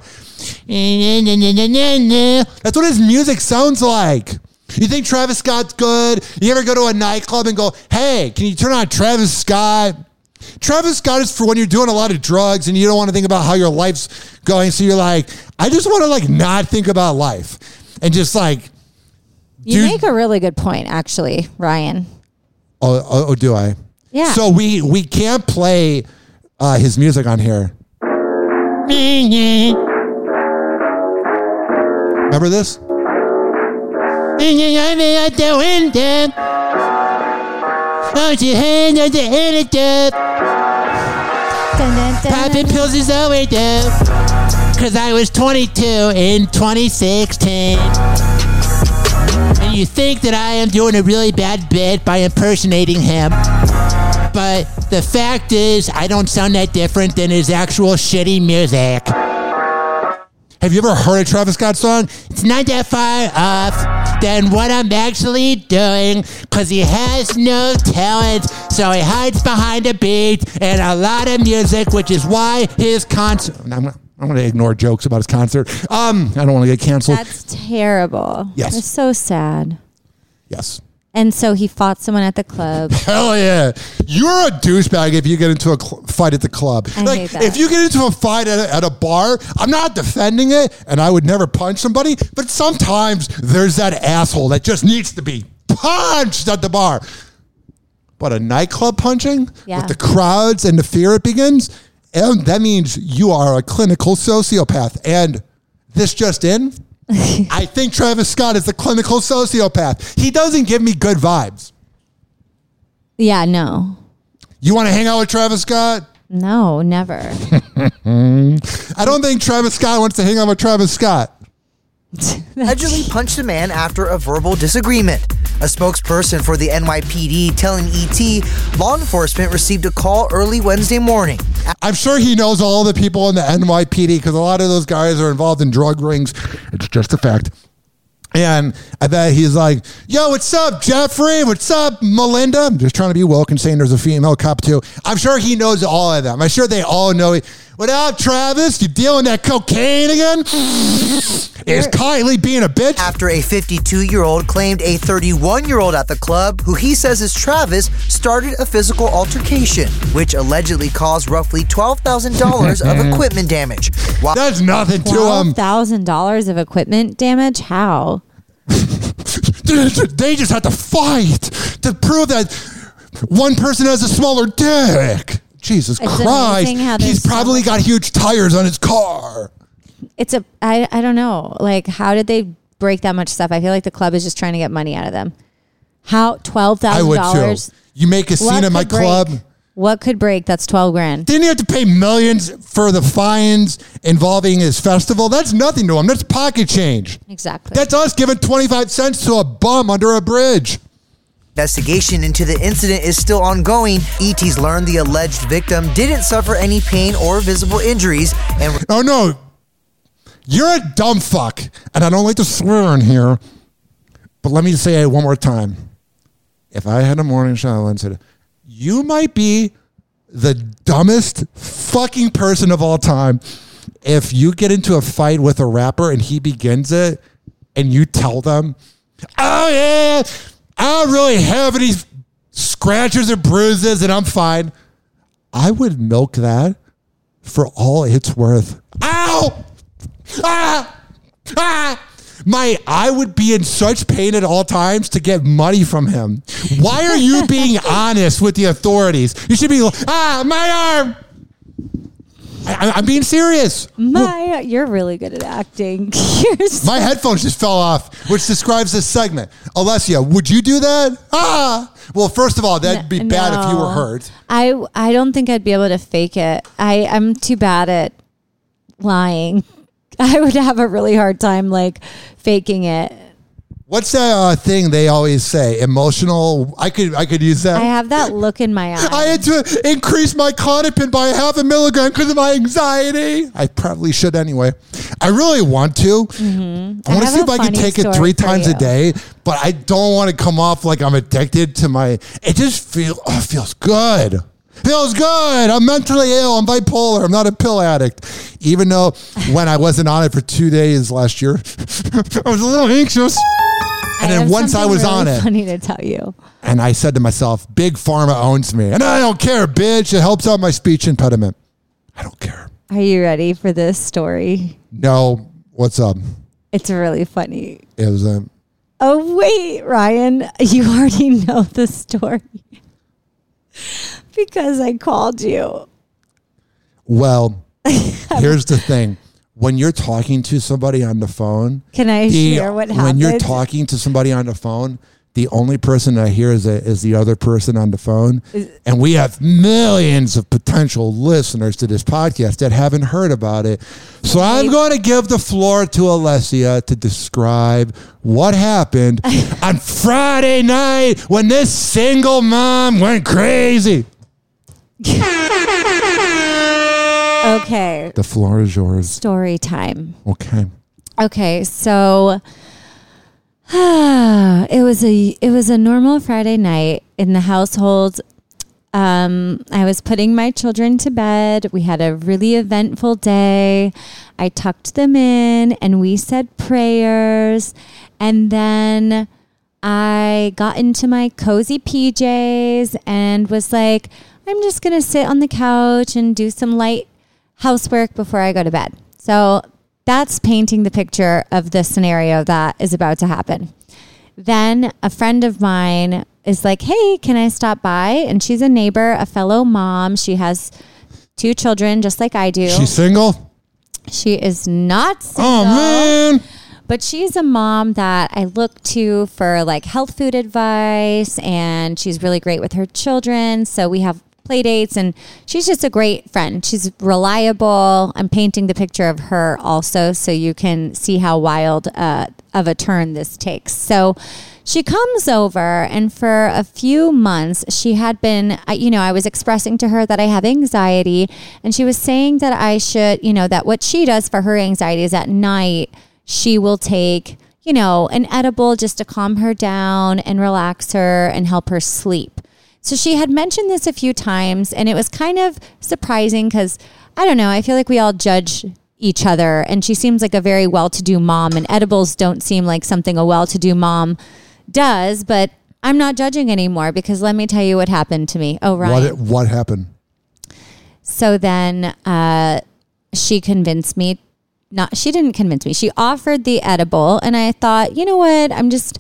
That's what his music sounds like. You think Travis Scott's good? You ever go to a nightclub and go, hey, can you turn on Travis Scott? Travis Scott is for when you're doing a lot of drugs and you don't want to think about how your life's going. So you're like, I just want to like not think about life and just like. You do, make a really good point, actually, Ryan. Oh, oh, oh do I? Yeah. So we we can't play uh, his music on here. Remember this? Popping pills is overdue. Cause I was twenty-two in twenty sixteen. And you think that I am doing a really bad bit by impersonating him. But the fact is, I don't sound that different than his actual shitty music. Have you ever heard a Travis Scott song? It's not that far off than what I'm actually doing, because he has no talent, so he hides behind a beat and a lot of music, which is why his concert... I'm, I'm going to ignore jokes about his concert. Um, I don't want to get canceled. That's terrible. Yes. It's so sad. Yes. And so he fought someone at the club. Hell yeah. You're a douchebag if you get into a cl- fight at the club. I like, hate that. if you get into a fight at a, at a bar, I'm not defending it, and I would never punch somebody, but sometimes there's that asshole that just needs to be punched at the bar. But a nightclub punching Yeah. with the crowds and the fear it begins, and that means you are a clinical sociopath. And this just in, I think Travis Scott is a clinical sociopath. He doesn't give me good vibes. Yeah, no. You want to hang out with Travis Scott? No, never. I don't think Travis Scott wants to hang out with Travis Scott. Allegedly punched a man after a verbal disagreement. A spokesperson for the N Y P D telling E T law enforcement received a call early Wednesday morning. I'm sure he knows all the people in the N Y P D because a lot of those guys are involved in drug rings. It's just a fact. And I bet he's like, yo, what's up, Jeffrey? What's up, Melinda? I'm just trying to be woke and saying there's a female cop too. I'm sure he knows all of them. I'm sure they all know it. What up, Travis? You dealing that cocaine again? Is Kylie being a bitch? After a fifty-two-year-old claimed a thirty-one-year-old at the club, who he says is Travis, started a physical altercation, which allegedly caused roughly twelve thousand dollars of equipment damage. While That's nothing to him. twelve thousand dollars of equipment damage? How? Dude, they just have to fight to prove that one person has a smaller dick. Jesus It's Christ. amazing how He's there's so probably much- got huge tires on his car. It's a, I, I don't know. Like, how did they break that much stuff? I feel like the club is just trying to get money out of them. How, twelve I thousand would dollars? too. You make a scene at my club. What could break? That's twelve grand. Didn't he have to pay millions for the fines involving his festival? That's nothing to him. That's pocket change. Exactly. That's us giving twenty-five cents to a bum under a bridge. Investigation into the incident is still ongoing. E T's learned the alleged victim didn't suffer any pain or visible injuries. And oh no, you're a dumb fuck, and I don't like to swear in here, but let me say it one more time. If I had a morning show and said, you might be the dumbest fucking person of all time if you get into a fight with a rapper and he begins it and you tell them, oh yeah, I don't really have any scratches or bruises and I'm fine. I would milk that for all it's worth. Ow! Ah! Ah! My, I would be in such pain at all times to get money from him. Why are you being honest with the authorities? You should be like, ah, my arm. I, I'm being serious. My, you're really good at acting. My headphones just fell off, which describes this segment. Alessia, would you do that? Ah! Well, first of all, that'd be No. bad if you were hurt. I, I don't think I'd be able to fake it. I, I'm too bad at lying. I would have a really hard time like faking it. What's that uh, thing they always say? Emotional. I could I could use that. I have that look in my eye. I had to increase my Klonopin by half a milligram because of my anxiety. I probably should anyway. I really want to. Mm-hmm. I want to have see if a I can funny take it story three for times you. a day, but I don't want to come off like I'm addicted to my. It just feel oh, it feels good. Feels good. I'm mentally ill. I'm bipolar. I'm not a pill addict. Even though when I wasn't on it for two days last year, I was a little anxious. And I then have once I something was really on it, funny to tell you. and I said to myself, Big Pharma owns me. And I don't care, bitch. It helps out my speech impediment. I don't care. Are you ready for this story? No. What's up? It's really funny. It was um, Oh, wait, Ryan, you already know the story because I called you. well, here's the thing. When you're talking to somebody on the phone, Can I the- share what when you're happened? talking to somebody on the phone, the only person I hear is, a, is the other person on the phone. Is- And we have millions of potential listeners to this podcast that haven't heard about it. So I'm going to give the floor to Alessia to describe what happened on Friday night when this single mom went crazy. Okay. The floor is yours. Story time. Okay. Okay, so it was a it was a normal Friday night in the household. Um, I was putting my children to bed. We had a really eventful day. I tucked them in and we said prayers. And then I got into my cozy P Js and was like, I'm just going to sit on the couch and do some light housework before I go to bed. So that's painting the picture of the scenario that is about to happen. Then a friend of mine is like, hey, can I stop by? And she's a neighbor, a fellow mom. She has two children just like I do. She's single? She is not single. Oh, man. But she's a mom that I look to for like health food advice, and she's really great with her children. So we have play dates, and she's just a great friend. She's reliable. I'm painting the picture of her also so you can see how wild uh, of a turn this takes. So she comes over, and for a few months she had been, you know, I was expressing to her that I have anxiety, and she was saying that I should, you know, that what she does for her anxiety is at night she will take, you know, an edible just to calm her down and relax her and help her sleep. So she had mentioned this a few times, and it was kind of surprising because, I don't know, I feel like we all judge each other, and she seems like a very well-to-do mom, and edibles don't seem like something a well-to-do mom does, but I'm not judging anymore because let me tell you what happened to me. Oh, Ryan. What, what happened? So then uh, she convinced me, not, she didn't convince me. She offered the edible, and I thought, you know what, I'm just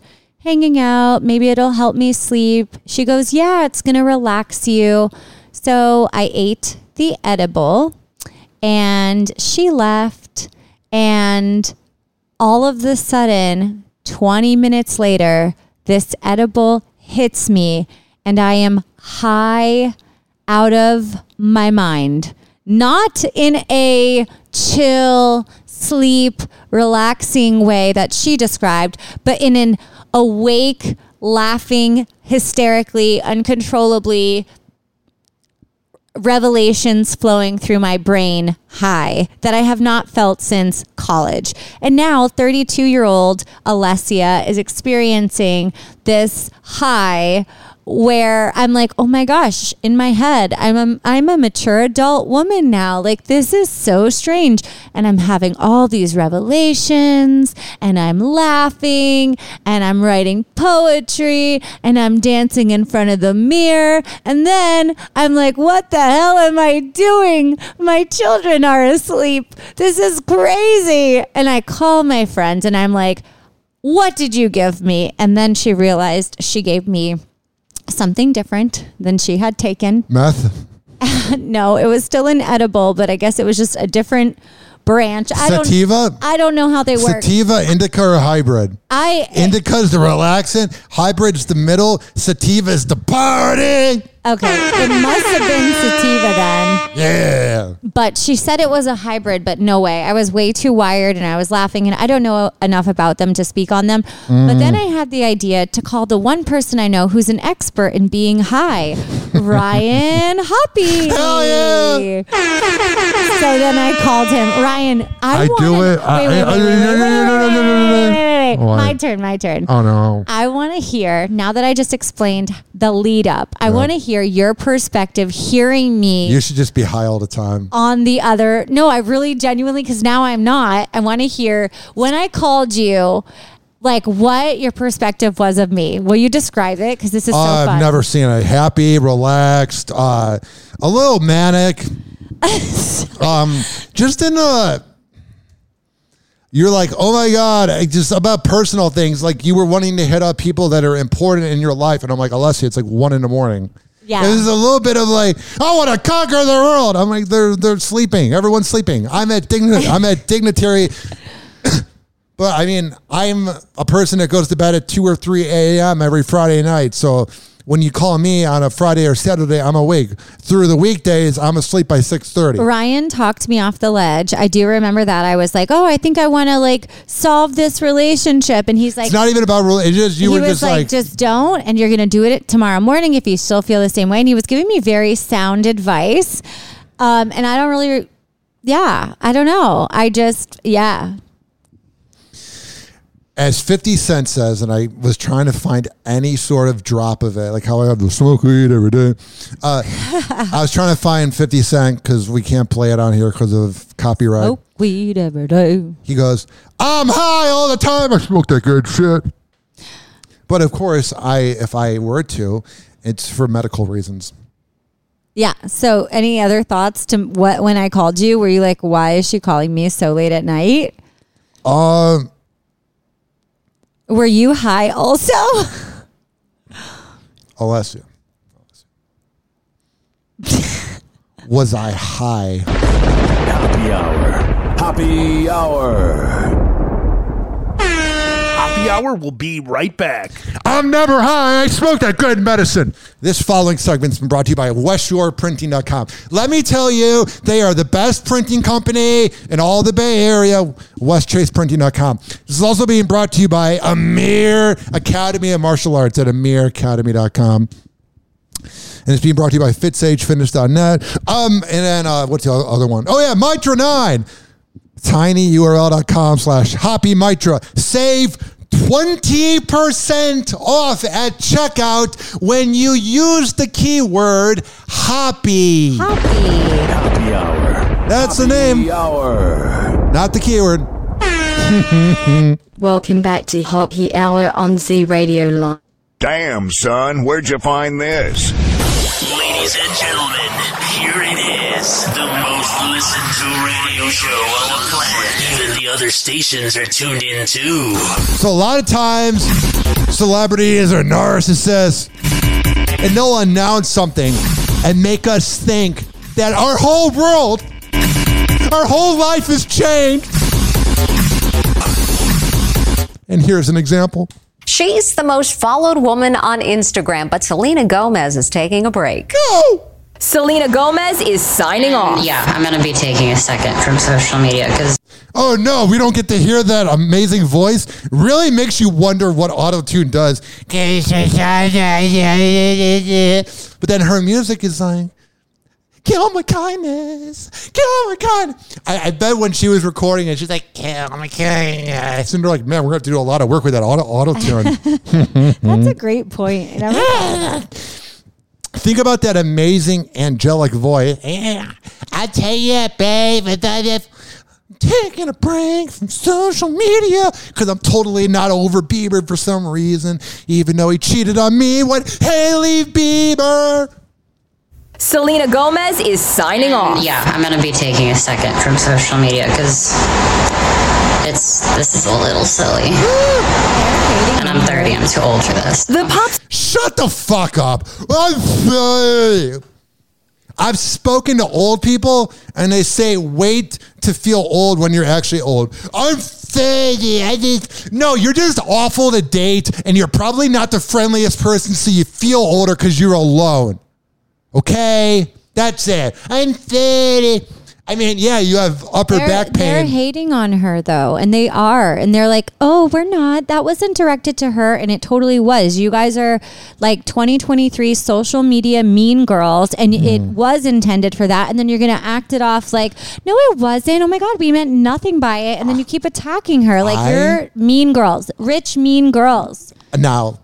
hanging out. Maybe it'll help me sleep. She goes, yeah, it's going to relax you. So I ate the edible and she left. And all of the sudden, twenty minutes later, this edible hits me and I am high out of my mind. Not in a chill, sleep, relaxing way that she described, but in an awake, laughing, hysterically, uncontrollably, revelations flowing through my brain high that I have not felt since college. And now thirty-two-year-old Alessia is experiencing this high where I'm like, oh my gosh, in my head, I'm a, I'm a mature adult woman now. Like, this is so strange. And I'm having all these revelations and I'm laughing and I'm writing poetry and I'm dancing in front of the mirror. And then I'm like, what the hell am I doing? My children are asleep. This is crazy. And I call my friend and I'm like, what did you give me? And then she realized she gave me something different than she had taken. Meth? No, it was still an edible, but I guess it was just a different branch. I Sativa? Don't, I don't know how they work. Sativa, indica, or hybrid? I Indica's the relaxant, hybrid's the middle, sativa's the party. Okay, it must have been sativa then. Yeah. But she said it was a hybrid, but no way. I was way too wired and I was laughing and I don't know enough about them to speak on them. Mm. But then I had the idea to call the one person I know who's an expert in being high, Ryan Hoppy. Hell yeah. So then I called him. Ryan, I, I wanna, do it. Wait, I, wait, wait, I, wait, wait, wait, wait, wait, wait, wait, wait. What? My turn, my turn. Oh, no. I want to hear, now that I just explained the lead up, I Yeah. want to hear your perspective, hearing me You should just be high all the time. on the other. No, I really genuinely, because now I'm not. I want to hear when I called you, like what your perspective was of me. Will you describe it? Because this is so Uh, fun. I've never seen a happy, relaxed, uh, a little manic. um, just in a. You're like, oh my God, I just about personal things. Like you were wanting to hit up people that are important in your life. And I'm like, Alessia, it's like one in the morning. Yeah. There's a little bit of like, I want to conquer the world. I'm like, they're they're sleeping. Everyone's sleeping. I'm at digni- I'm at dignitary. But I mean, I'm a person that goes to bed at two or three a.m. every Friday night. So when you call me on a Friday or Saturday, I'm awake. Through the weekdays, I'm asleep by six thirty. Ryan talked me off the ledge. I do remember that. I was like, oh, I think I want to like solve this relationship. And he's like, It's not even about rela- it's just you he were was just like, like, just don't, and you're going to do it tomorrow morning if you still feel the same way. And he was giving me very sound advice. Um, and I don't really, yeah, I don't know. I just, yeah. as fifty Cent says, and I was trying to find any sort of drop of it, like how I have to smoke weed every day. Uh, I was trying to find fifty Cent because we can't play it on here because of copyright. Smoke weed every day. He goes, I'm high all the time. I smoke that good shit. But of course, I if I were to, it's for medical reasons. Yeah. So any other thoughts to what, when I called you, were you like, why is she calling me so late at night? Um, Were you high also? Alessia. Was I high? Happy hour. Happy hour. Happy hour will be right back. I'm never high. I smoke that good medicine. This following segment's been brought to you by west shore printing dot com. Let me tell you, they are the best printing company in all the Bay Area, west chase printing dot com. This is also being brought to you by Amir Academy of Martial Arts at amir academy dot com. And it's being brought to you by fitsage fitness dot net. Um, and then, uh, what's the other one? Oh, yeah, Mitra nine. tinyurl dot com slash Hoppy Mitra. Save twenty percent off at checkout when you use the keyword Hoppy. Hoppy. Happy hour. That's Happy the name. Hour. Not the keyword. Welcome back to Hoppy Hour on Z Radio Live. Damn, son, where'd you find this? Ladies and gentlemen, here it is the most listened to radio show on the planet. Even the other stations are tuned in too. So a lot of times, celebrities are narcissists, and they'll announce something and make us think that our whole world, our whole life has changed. And here's an example. She's the most followed woman on Instagram, but Selena Gomez is taking a break. No! Selena Gomez is signing off. Yeah, I'm going to be taking a second from social media because... Oh, no, we don't get to hear that amazing voice. Really makes you wonder what auto-tune does. But then her music is like, kill my kindness, kill my kindness. I, I bet when she was recording it, she's like, kill my kindness. And they're like, man, we're going to have to do a lot of work with that auto, auto-tune. That's a great point. Never Think about that amazing angelic voice. I tell you, babe, I'm taking a break from social media because I'm totally not over Bieber for some reason, even though he cheated on me with Hailey Bieber. Selena Gomez is signing off. Yeah, I'm going to be taking a second from social media because it's this is a little silly. And I'm thirty. I'm too old for this. The pop. Shut the fuck up. I'm thirty. I've spoken to old people, and they say, wait to feel old when you're actually old. I'm thirty. I just, no, you're just awful to date, and you're probably not the friendliest person, so you feel older because you're alone. Okay? That's it. I'm thirty. I mean, yeah, you have upper they're, back pain. They're hating on her, though, and they are. And they're like, oh, we're not. That wasn't directed to her, and it totally was. You guys are like twenty twenty-three social media mean girls, and mm. it was intended for that. And then you're going to act it off like, no, it wasn't. Oh, my God, we meant nothing by it. And then you keep attacking her like I, you're mean girls, rich, mean girls. Now,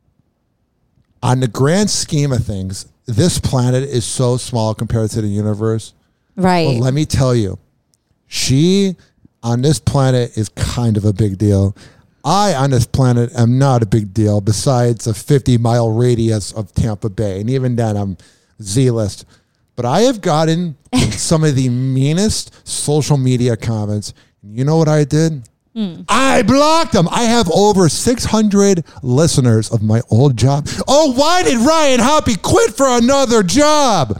on the grand scheme of things, this planet is so small compared to the universe. Right. Well, let me tell you, she on this planet is kind of a big deal. I on this planet am not a big deal besides a fifty mile radius of Tampa Bay. And even then I'm Z-list. But I have gotten some of the meanest social media comments. You know what I did? Mm. I blocked them. I have over six hundred listeners of my old job. Oh, why did Ryan Hoppy quit for another job?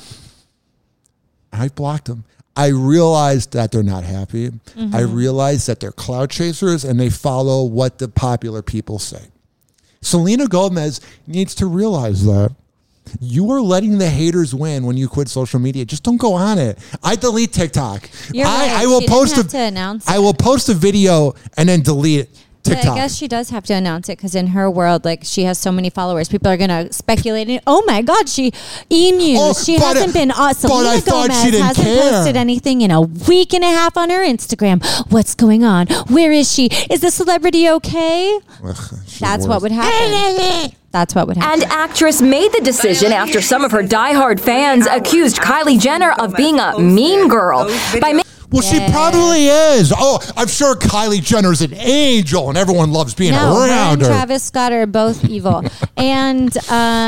I blocked them. I realized that they're not happy. Mm-hmm. I realized that they're cloud chasers and they follow what the popular people say. Selena Gomez needs to realize that you are letting the haters win when you quit social media. Just don't go on it. I delete TikTok. You're I, right. I will she post have a, to announce I will post a video and then delete it. TikTok. But I guess she does have to announce it because in her world, like she has so many followers, people are going to speculate. And, oh my God, she E-News. Oh, she hasn't been awesome. Selena Gomez hasn't care. posted anything in a week and a half on her Instagram. What's going on? Where is she? Is the celebrity okay? Ugh, That's what would happen. That's what would happen. And actress made the decision after some of her diehard fans accused Kylie Jenner of being a mean girl by making. Well, yes. She probably is. Oh, I'm sure Kylie Jenner's an angel, and everyone loves being no, around her. and her. Travis Scott are both evil. And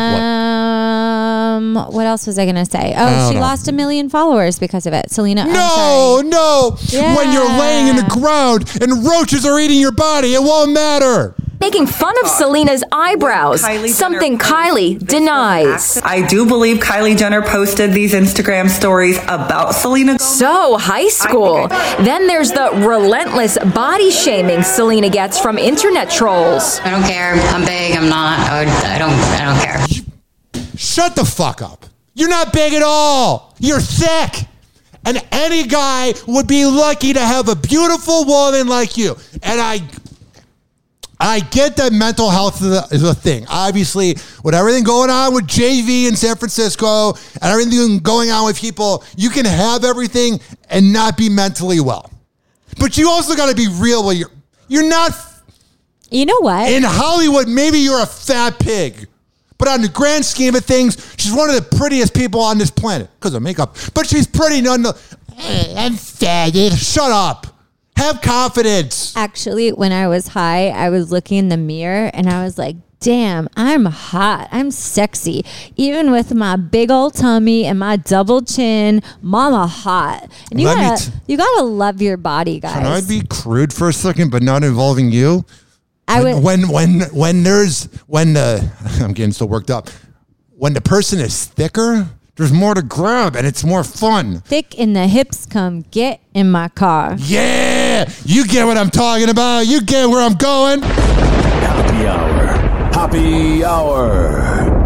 um, what? what else was I going to say? Oh, she know. lost a million followers because of it. Selena. No, no. Yeah. When you're laying in the ground and roaches are eating your body, it won't matter. Making fun of Selena's eyebrows, Kylie something Kylie denies. I do believe Kylie Jenner posted these Instagram stories about Selena. So, high school. Then there's the relentless body shaming Selena gets from internet trolls. I don't care. I'm big. I'm not. I don't. I don't care. Shut the fuck up. You're not big at all. You're thick. And any guy would be lucky to have a beautiful woman like you. And I... I get that mental health is a thing. Obviously, with everything going on with J V in San Francisco and everything going on with people, you can have everything and not be mentally well. But you also got to be real with your, you're not. You know what? In Hollywood, maybe you're a fat pig. But on the grand scheme of things, she's one of the prettiest people on this planet because of makeup. But she's pretty none. I'm fat. Shut up. Have confidence. Actually, when I was high, I was looking in the mirror and I was like, damn, I'm hot. I'm sexy. Even with my big old tummy and my double chin, mama hot. And you Let me gotta, t- you gotta love your body, guys. Can I be crude for a second, but not involving you? I when, would- when when when there's when the I'm getting so worked up. When the person is thicker, there's more to grab and it's more fun. Thick in the hips, come get in my car. Yeah, you get what I'm talking about. You get where I'm going. Happy hour. Happy hour.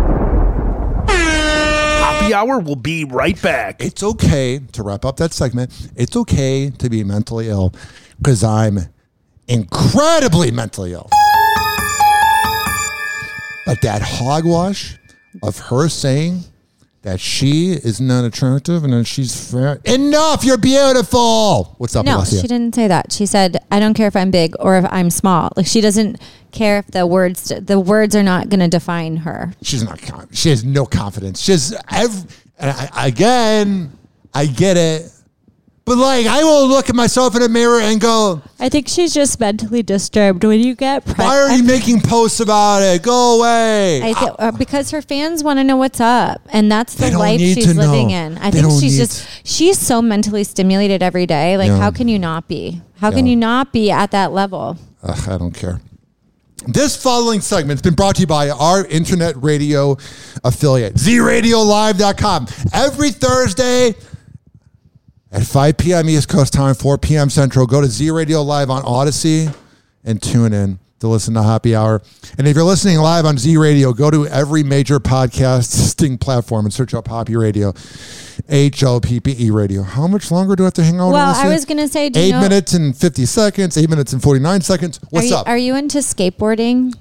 Happy hour will be right back. It's okay to wrap up that segment. It's okay to be mentally ill because I'm incredibly mentally ill. But that hogwash of her saying that she is not attractive and that she's fat. Enough! You're beautiful! What's up, No, Alessia? she didn't say that. She said, I don't care if I'm big or if I'm small. Like, she doesn't care if the words the words are not going to define her. She's not. She has no confidence. She's every, and I, again. I get it, but like I will look at myself in a mirror and go, I think she's just mentally disturbed when you get pregnant. why are you making posts about it? Go away. I th- uh, because her fans want to know what's up, and that's the They don't life need she's to know. living in. I They think don't she's need just she's so mentally stimulated every day. Like, Yeah. how can you not be? How can Yeah. you not be at that level? Ugh, I don't care. This following segment has been brought to you by our internet radio affiliate, z radio live dot com. Every Thursday at five p.m. East Coast time, four p.m. Central, go to Z Radio Live on Odyssey and tune in to listen to Happy Hour. And if you're listening live on Z Radio, go to every major podcasting platform and search up Hoppy Radio, H O P P E Radio. How much longer do I have to hang out? Well, Alicia? I was gonna say, do you eight know- minutes and fifty seconds, eight minutes and forty-nine seconds. What's are you, up? Are you into skateboarding?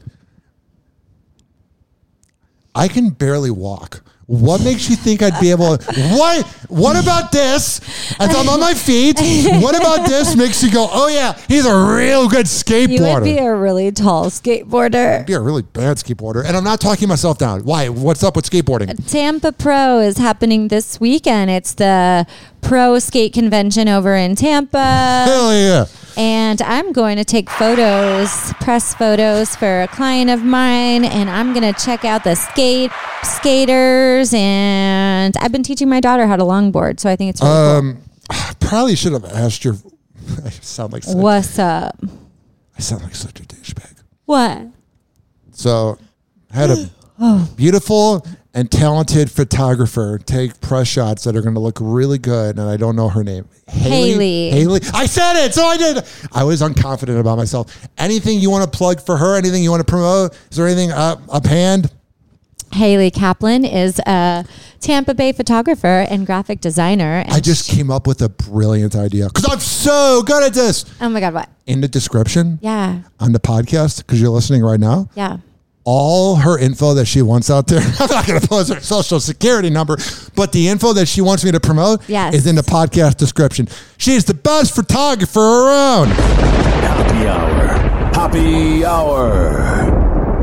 I can barely walk. What makes you think I'd be able to? What? What about this? As I'm on my feet, what about this makes you go, oh yeah, he's a real good skateboarder? You would be a really tall skateboarder. I'd be a really bad skateboarder. And I'm not talking myself down. Why? What's up with skateboarding? Tampa Pro is happening this weekend. It's the Pro Skate Convention over in Tampa. Hell yeah. And I'm going to take photos, press photos for a client of mine, and I'm going to check out the skate skaters. And I've been teaching my daughter how to longboard, so I think it's really Um, I probably should have asked your. I sound like cool. such, What's up? I sound like such a douchebag. What? So, I had a Oh. beautiful and talented photographer take press shots that are going to look really good, and I don't know her name. Haley. Haley. I said it, so I did. I was unconfident about myself. Anything you want to plug for her? Anything you want to promote? Is there anything up up hand? Haley Kaplan is a Tampa Bay photographer and graphic designer. And I just came up with a brilliant idea because I'm so good at this. Oh my God, what? In the description Yeah. on the podcast, because you're listening right now, Yeah. all her info that she wants out there. I'm not going to post her social security number, but the info that she wants me to promote Yes. is in the podcast description. She's the best photographer around. Happy hour. Happy hour.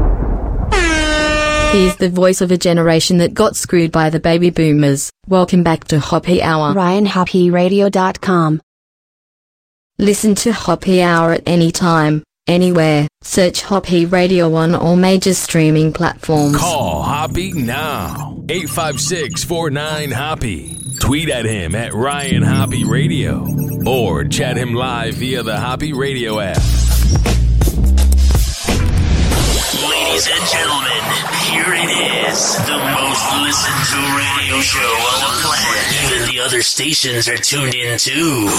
He's the voice of a generation that got screwed by the baby boomers. Welcome back to Hoppy Hour. Ryan Hoppy Radio dot com. Listen to Hoppy Hour at any time, anywhere. Search Hoppy Radio on all major streaming platforms. Call Hoppy now. eight five six, four nine, Hoppy. Tweet at him at Ryan Hoppy Radio. Or chat him live via the Hoppy Radio app. Ladies and gentlemen, here it is. The most listened to radio show on the planet. Even the other stations are tuned in too.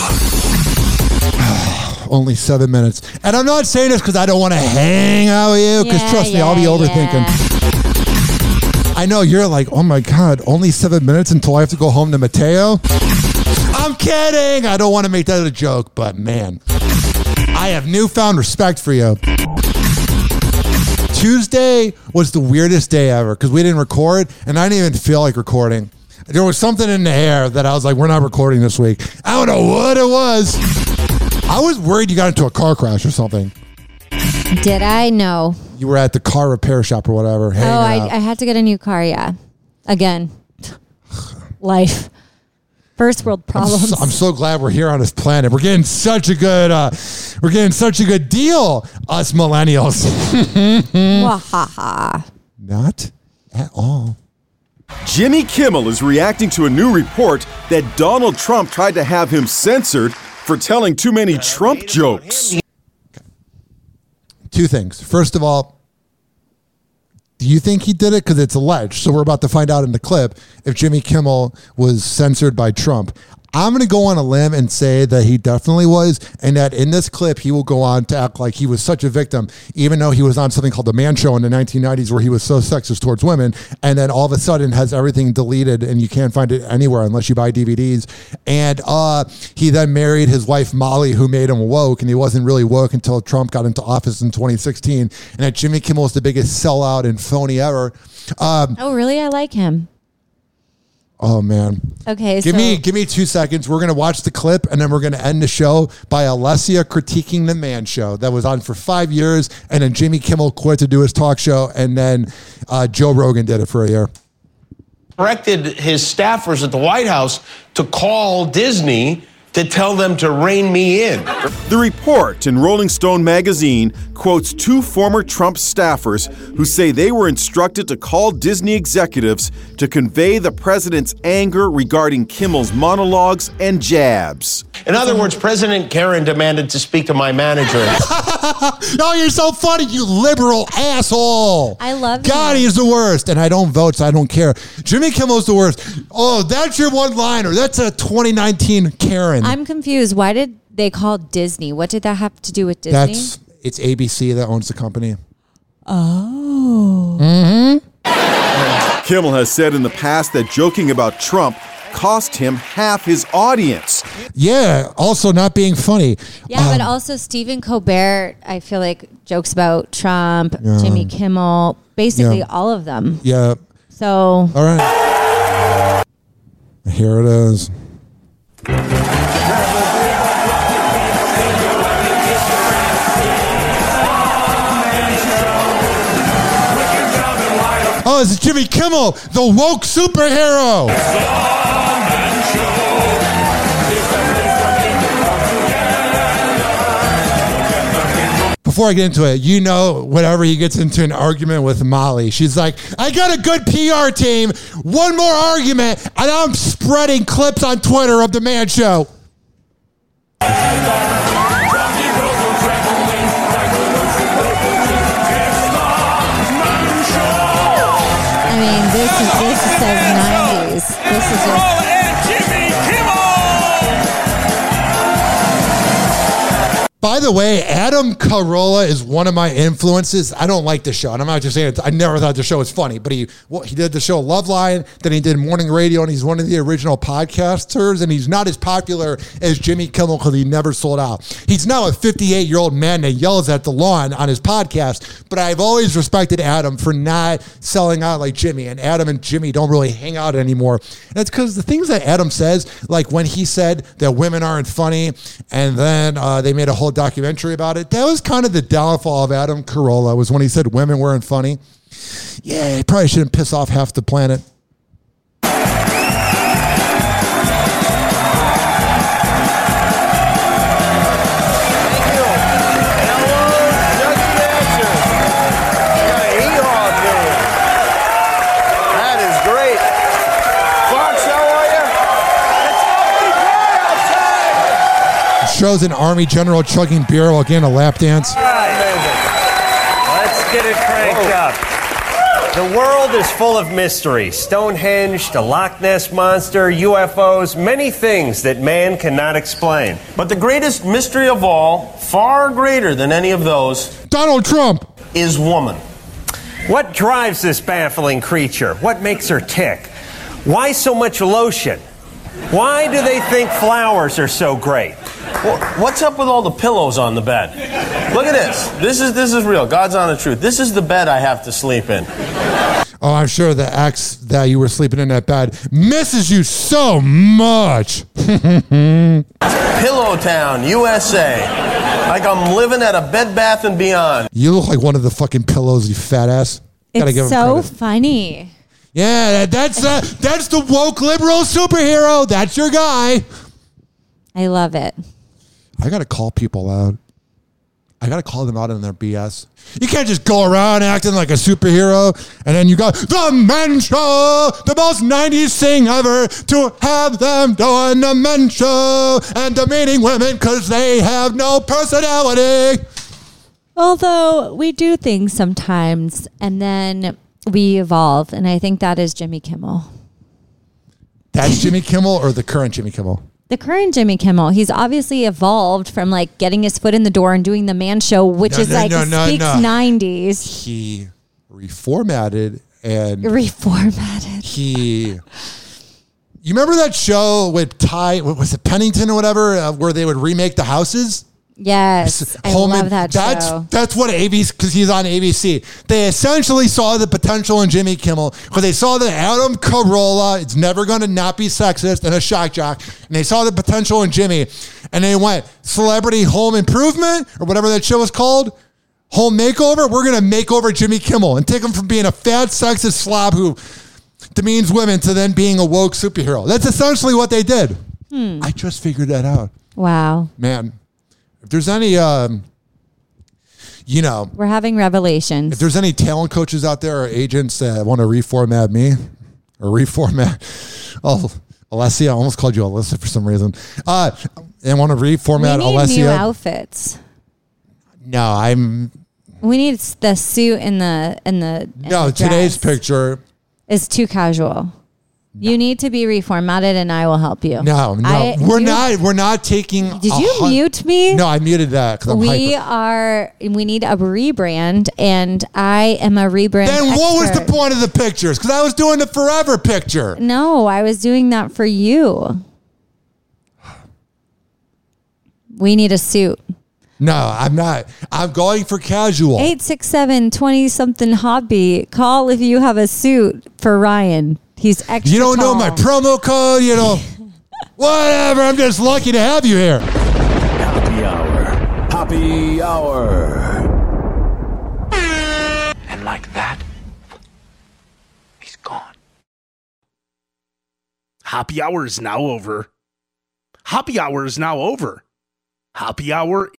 Only seven minutes. And I'm not saying this because I don't want to hang out with you, because Yeah, trust me, yeah, I'll be overthinking. I know you're like, oh my God, only seven minutes until I have to go home to Mateo? I'm kidding. I don't want to make that a joke, but man, I have newfound respect for you. Tuesday was the weirdest day ever because we didn't record and I didn't even feel like recording. There was something in the air that I was like, we're not recording this week. I don't know what it was. I was worried you got into a car crash or something. Did I? No. You were at the car repair shop or whatever. Oh, hanging I, out. I had to get a new car. Yeah. Again. Life. First world problems. I'm so, I'm so glad we're here on this planet. We're getting such a good, uh, we're getting such a good deal, us millennials. Wahaha. Not at all. Jimmy Kimmel is reacting to a new report that Donald Trump tried to have him censored for telling too many Trump jokes. Two things. First of all, do you think he did it? Because it's alleged. So we're about to find out in the clip if Jimmy Kimmel was censored by Trump. I'm going to go on a limb and say that he definitely was, and that in this clip, he will go on to act like he was such a victim, even though he was on something called The Man Show in the nineteen nineties where he was so sexist towards women, and then all of a sudden has everything deleted, and you can't find it anywhere unless you buy D V Ds. And uh, he then married his wife, Molly, who made him woke, and he wasn't really woke until Trump got into office in twenty sixteen, and that Jimmy Kimmel is the biggest sellout and phony ever. Um, oh, really? I like him. Oh man. Okay. Give so me give me two seconds. We're gonna watch the clip and then we're gonna end the show by Alessia critiquing The Man Show that was on for five years, and then Jimmy Kimmel quit to do his talk show, and then uh, Joe Rogan did it for a year. Directed his staffers at the White House to call Disney to tell them to rein me in. The report in Rolling Stone magazine quotes two former Trump staffers who say they were instructed to call Disney executives to convey the president's anger regarding Kimmel's monologues and jabs. In other words, President Karen demanded to speak to my manager. Oh, you're so funny, you liberal asshole. I love God, him. he's the worst. And I don't vote, so I don't care. Jimmy Kimmel's the worst. Oh, that's your one-liner. That's a twenty nineteen Karen. I'm confused. Why did they call Disney? What did that have to do with Disney? That's it's A B C that owns the company. Oh. Mm-hmm. Kimmel has said in the past that joking about Trump cost him half his audience. Yeah, also not being funny. Yeah, um, but also Stephen Colbert, I feel like, jokes about Trump, Yeah. Jimmy Kimmel, basically Yeah. all of them. Yeah. So. All right. Here it is. Oh, it's Jimmy Kimmel, the woke superhero. Before I get into it, you know, whenever he gets into an argument with Molly, she's like, I got a good P R team, one more argument, and I'm spreading clips on Twitter of The Man Show. I mean, this is this says nineties. This is just. By the way, Adam Carolla is one of my influences. I don't like the show, and I'm not just saying it. I never thought the show was funny, but he well, he did the show Loveline, then he did morning radio, and he's one of the original podcasters, and he's not as popular as Jimmy Kimmel because he never sold out. He's now a fifty-eight-year-old man that yells at the lawn on his podcast, but I've always respected Adam for not selling out like Jimmy, and Adam and Jimmy don't really hang out anymore. And it's because the things that Adam says, like when he said that women aren't funny, and then uh, they made a whole documentary about it. That was kind of the downfall of Adam Carolla, was when he said women weren't funny. Yeah, he probably shouldn't piss off half the planet. Shows an army general chugging beer while getting a lap dance. All right. Let's get it cranked up. The world is full of mysteries. Stonehenge, the Loch Ness Monster, U F Os, many things that man cannot explain. But the greatest mystery of all, far greater than any of those, Donald Trump, is woman. What drives this baffling creature? What makes her tick? Why so much lotion? Why do they think flowers are so great? Well, what's up with all the pillows on the bed? Look at this. This is this is real. God's honest truth. This is the bed I have to sleep in. Oh, I'm sure the ex that you were sleeping in that bed misses you so much. Pillow Town, U S A. Like I'm living at a Bed Bath and Beyond. You look like one of the fucking pillows, you fat ass. Gotta It's give him so credit. funny. Yeah, that, that's uh, that's the woke liberal superhero. That's your guy. I love it. I got to call people out. I got to call them out on their B S. You can't just go around acting like a superhero and then you go, the Men Show, the most nineties thing ever to have them doing the Men Show and demeaning women because they have no personality. Although we do things sometimes and then we evolve, and I think that is Jimmy Kimmel. That's Jimmy Kimmel or the current Jimmy Kimmel? The current Jimmy Kimmel. He's obviously evolved from like getting his foot in the door and doing the Man Show, which no, is no, like no, no, speaks no. nineties. He reformatted and reformatted. He. You remember that show with Ty? What was it, Pennington or whatever, uh, where they would remake the houses? Yes, I Home love and- that that's, show. That's what A B C, because he's on A B C. They essentially saw the potential in Jimmy Kimmel because they saw that Adam Carolla, it's never going to not be sexist and a shock jock, and they saw the potential in Jimmy, and they went, Celebrity Home Improvement, or whatever that show was called, Home Makeover, we're going to make over Jimmy Kimmel and take him from being a fat, sexist slob who demeans women to then being a woke superhero. That's essentially what they did. Hmm. I just figured that out. Wow. Man. If there's any, um, you know, We're having revelations. if there's any talent coaches out there or agents that want to reformat me or reformat, oh, Alessia, I almost called you Alyssa for some reason. Uh, and want to reformat we need Alessia. new outfits. No, I'm We need the suit and the and the and no. the Today's dress. picture. is too casual. You need to be reformatted, and I will help you. No, no, I- we're you- not. We're not taking. Did a you hun- mute me? No, I muted that because I'm We hyper. are. We need a rebrand, and I am a rebrand. Then what was the expert. point of the pictures? Because I was doing the forever picture. No, I was doing that for you. We need a suit. No, I'm not. I'm going for casual. eight six seven, twenty something hobby. Call if you have a suit for Ryan. He's extra You don't know my tall. promo code, you know. Whatever. I'm just lucky to have you here. Happy hour. Happy hour. And like that, he's gone. Happy hour is now over. Happy hour is now over. Happy hour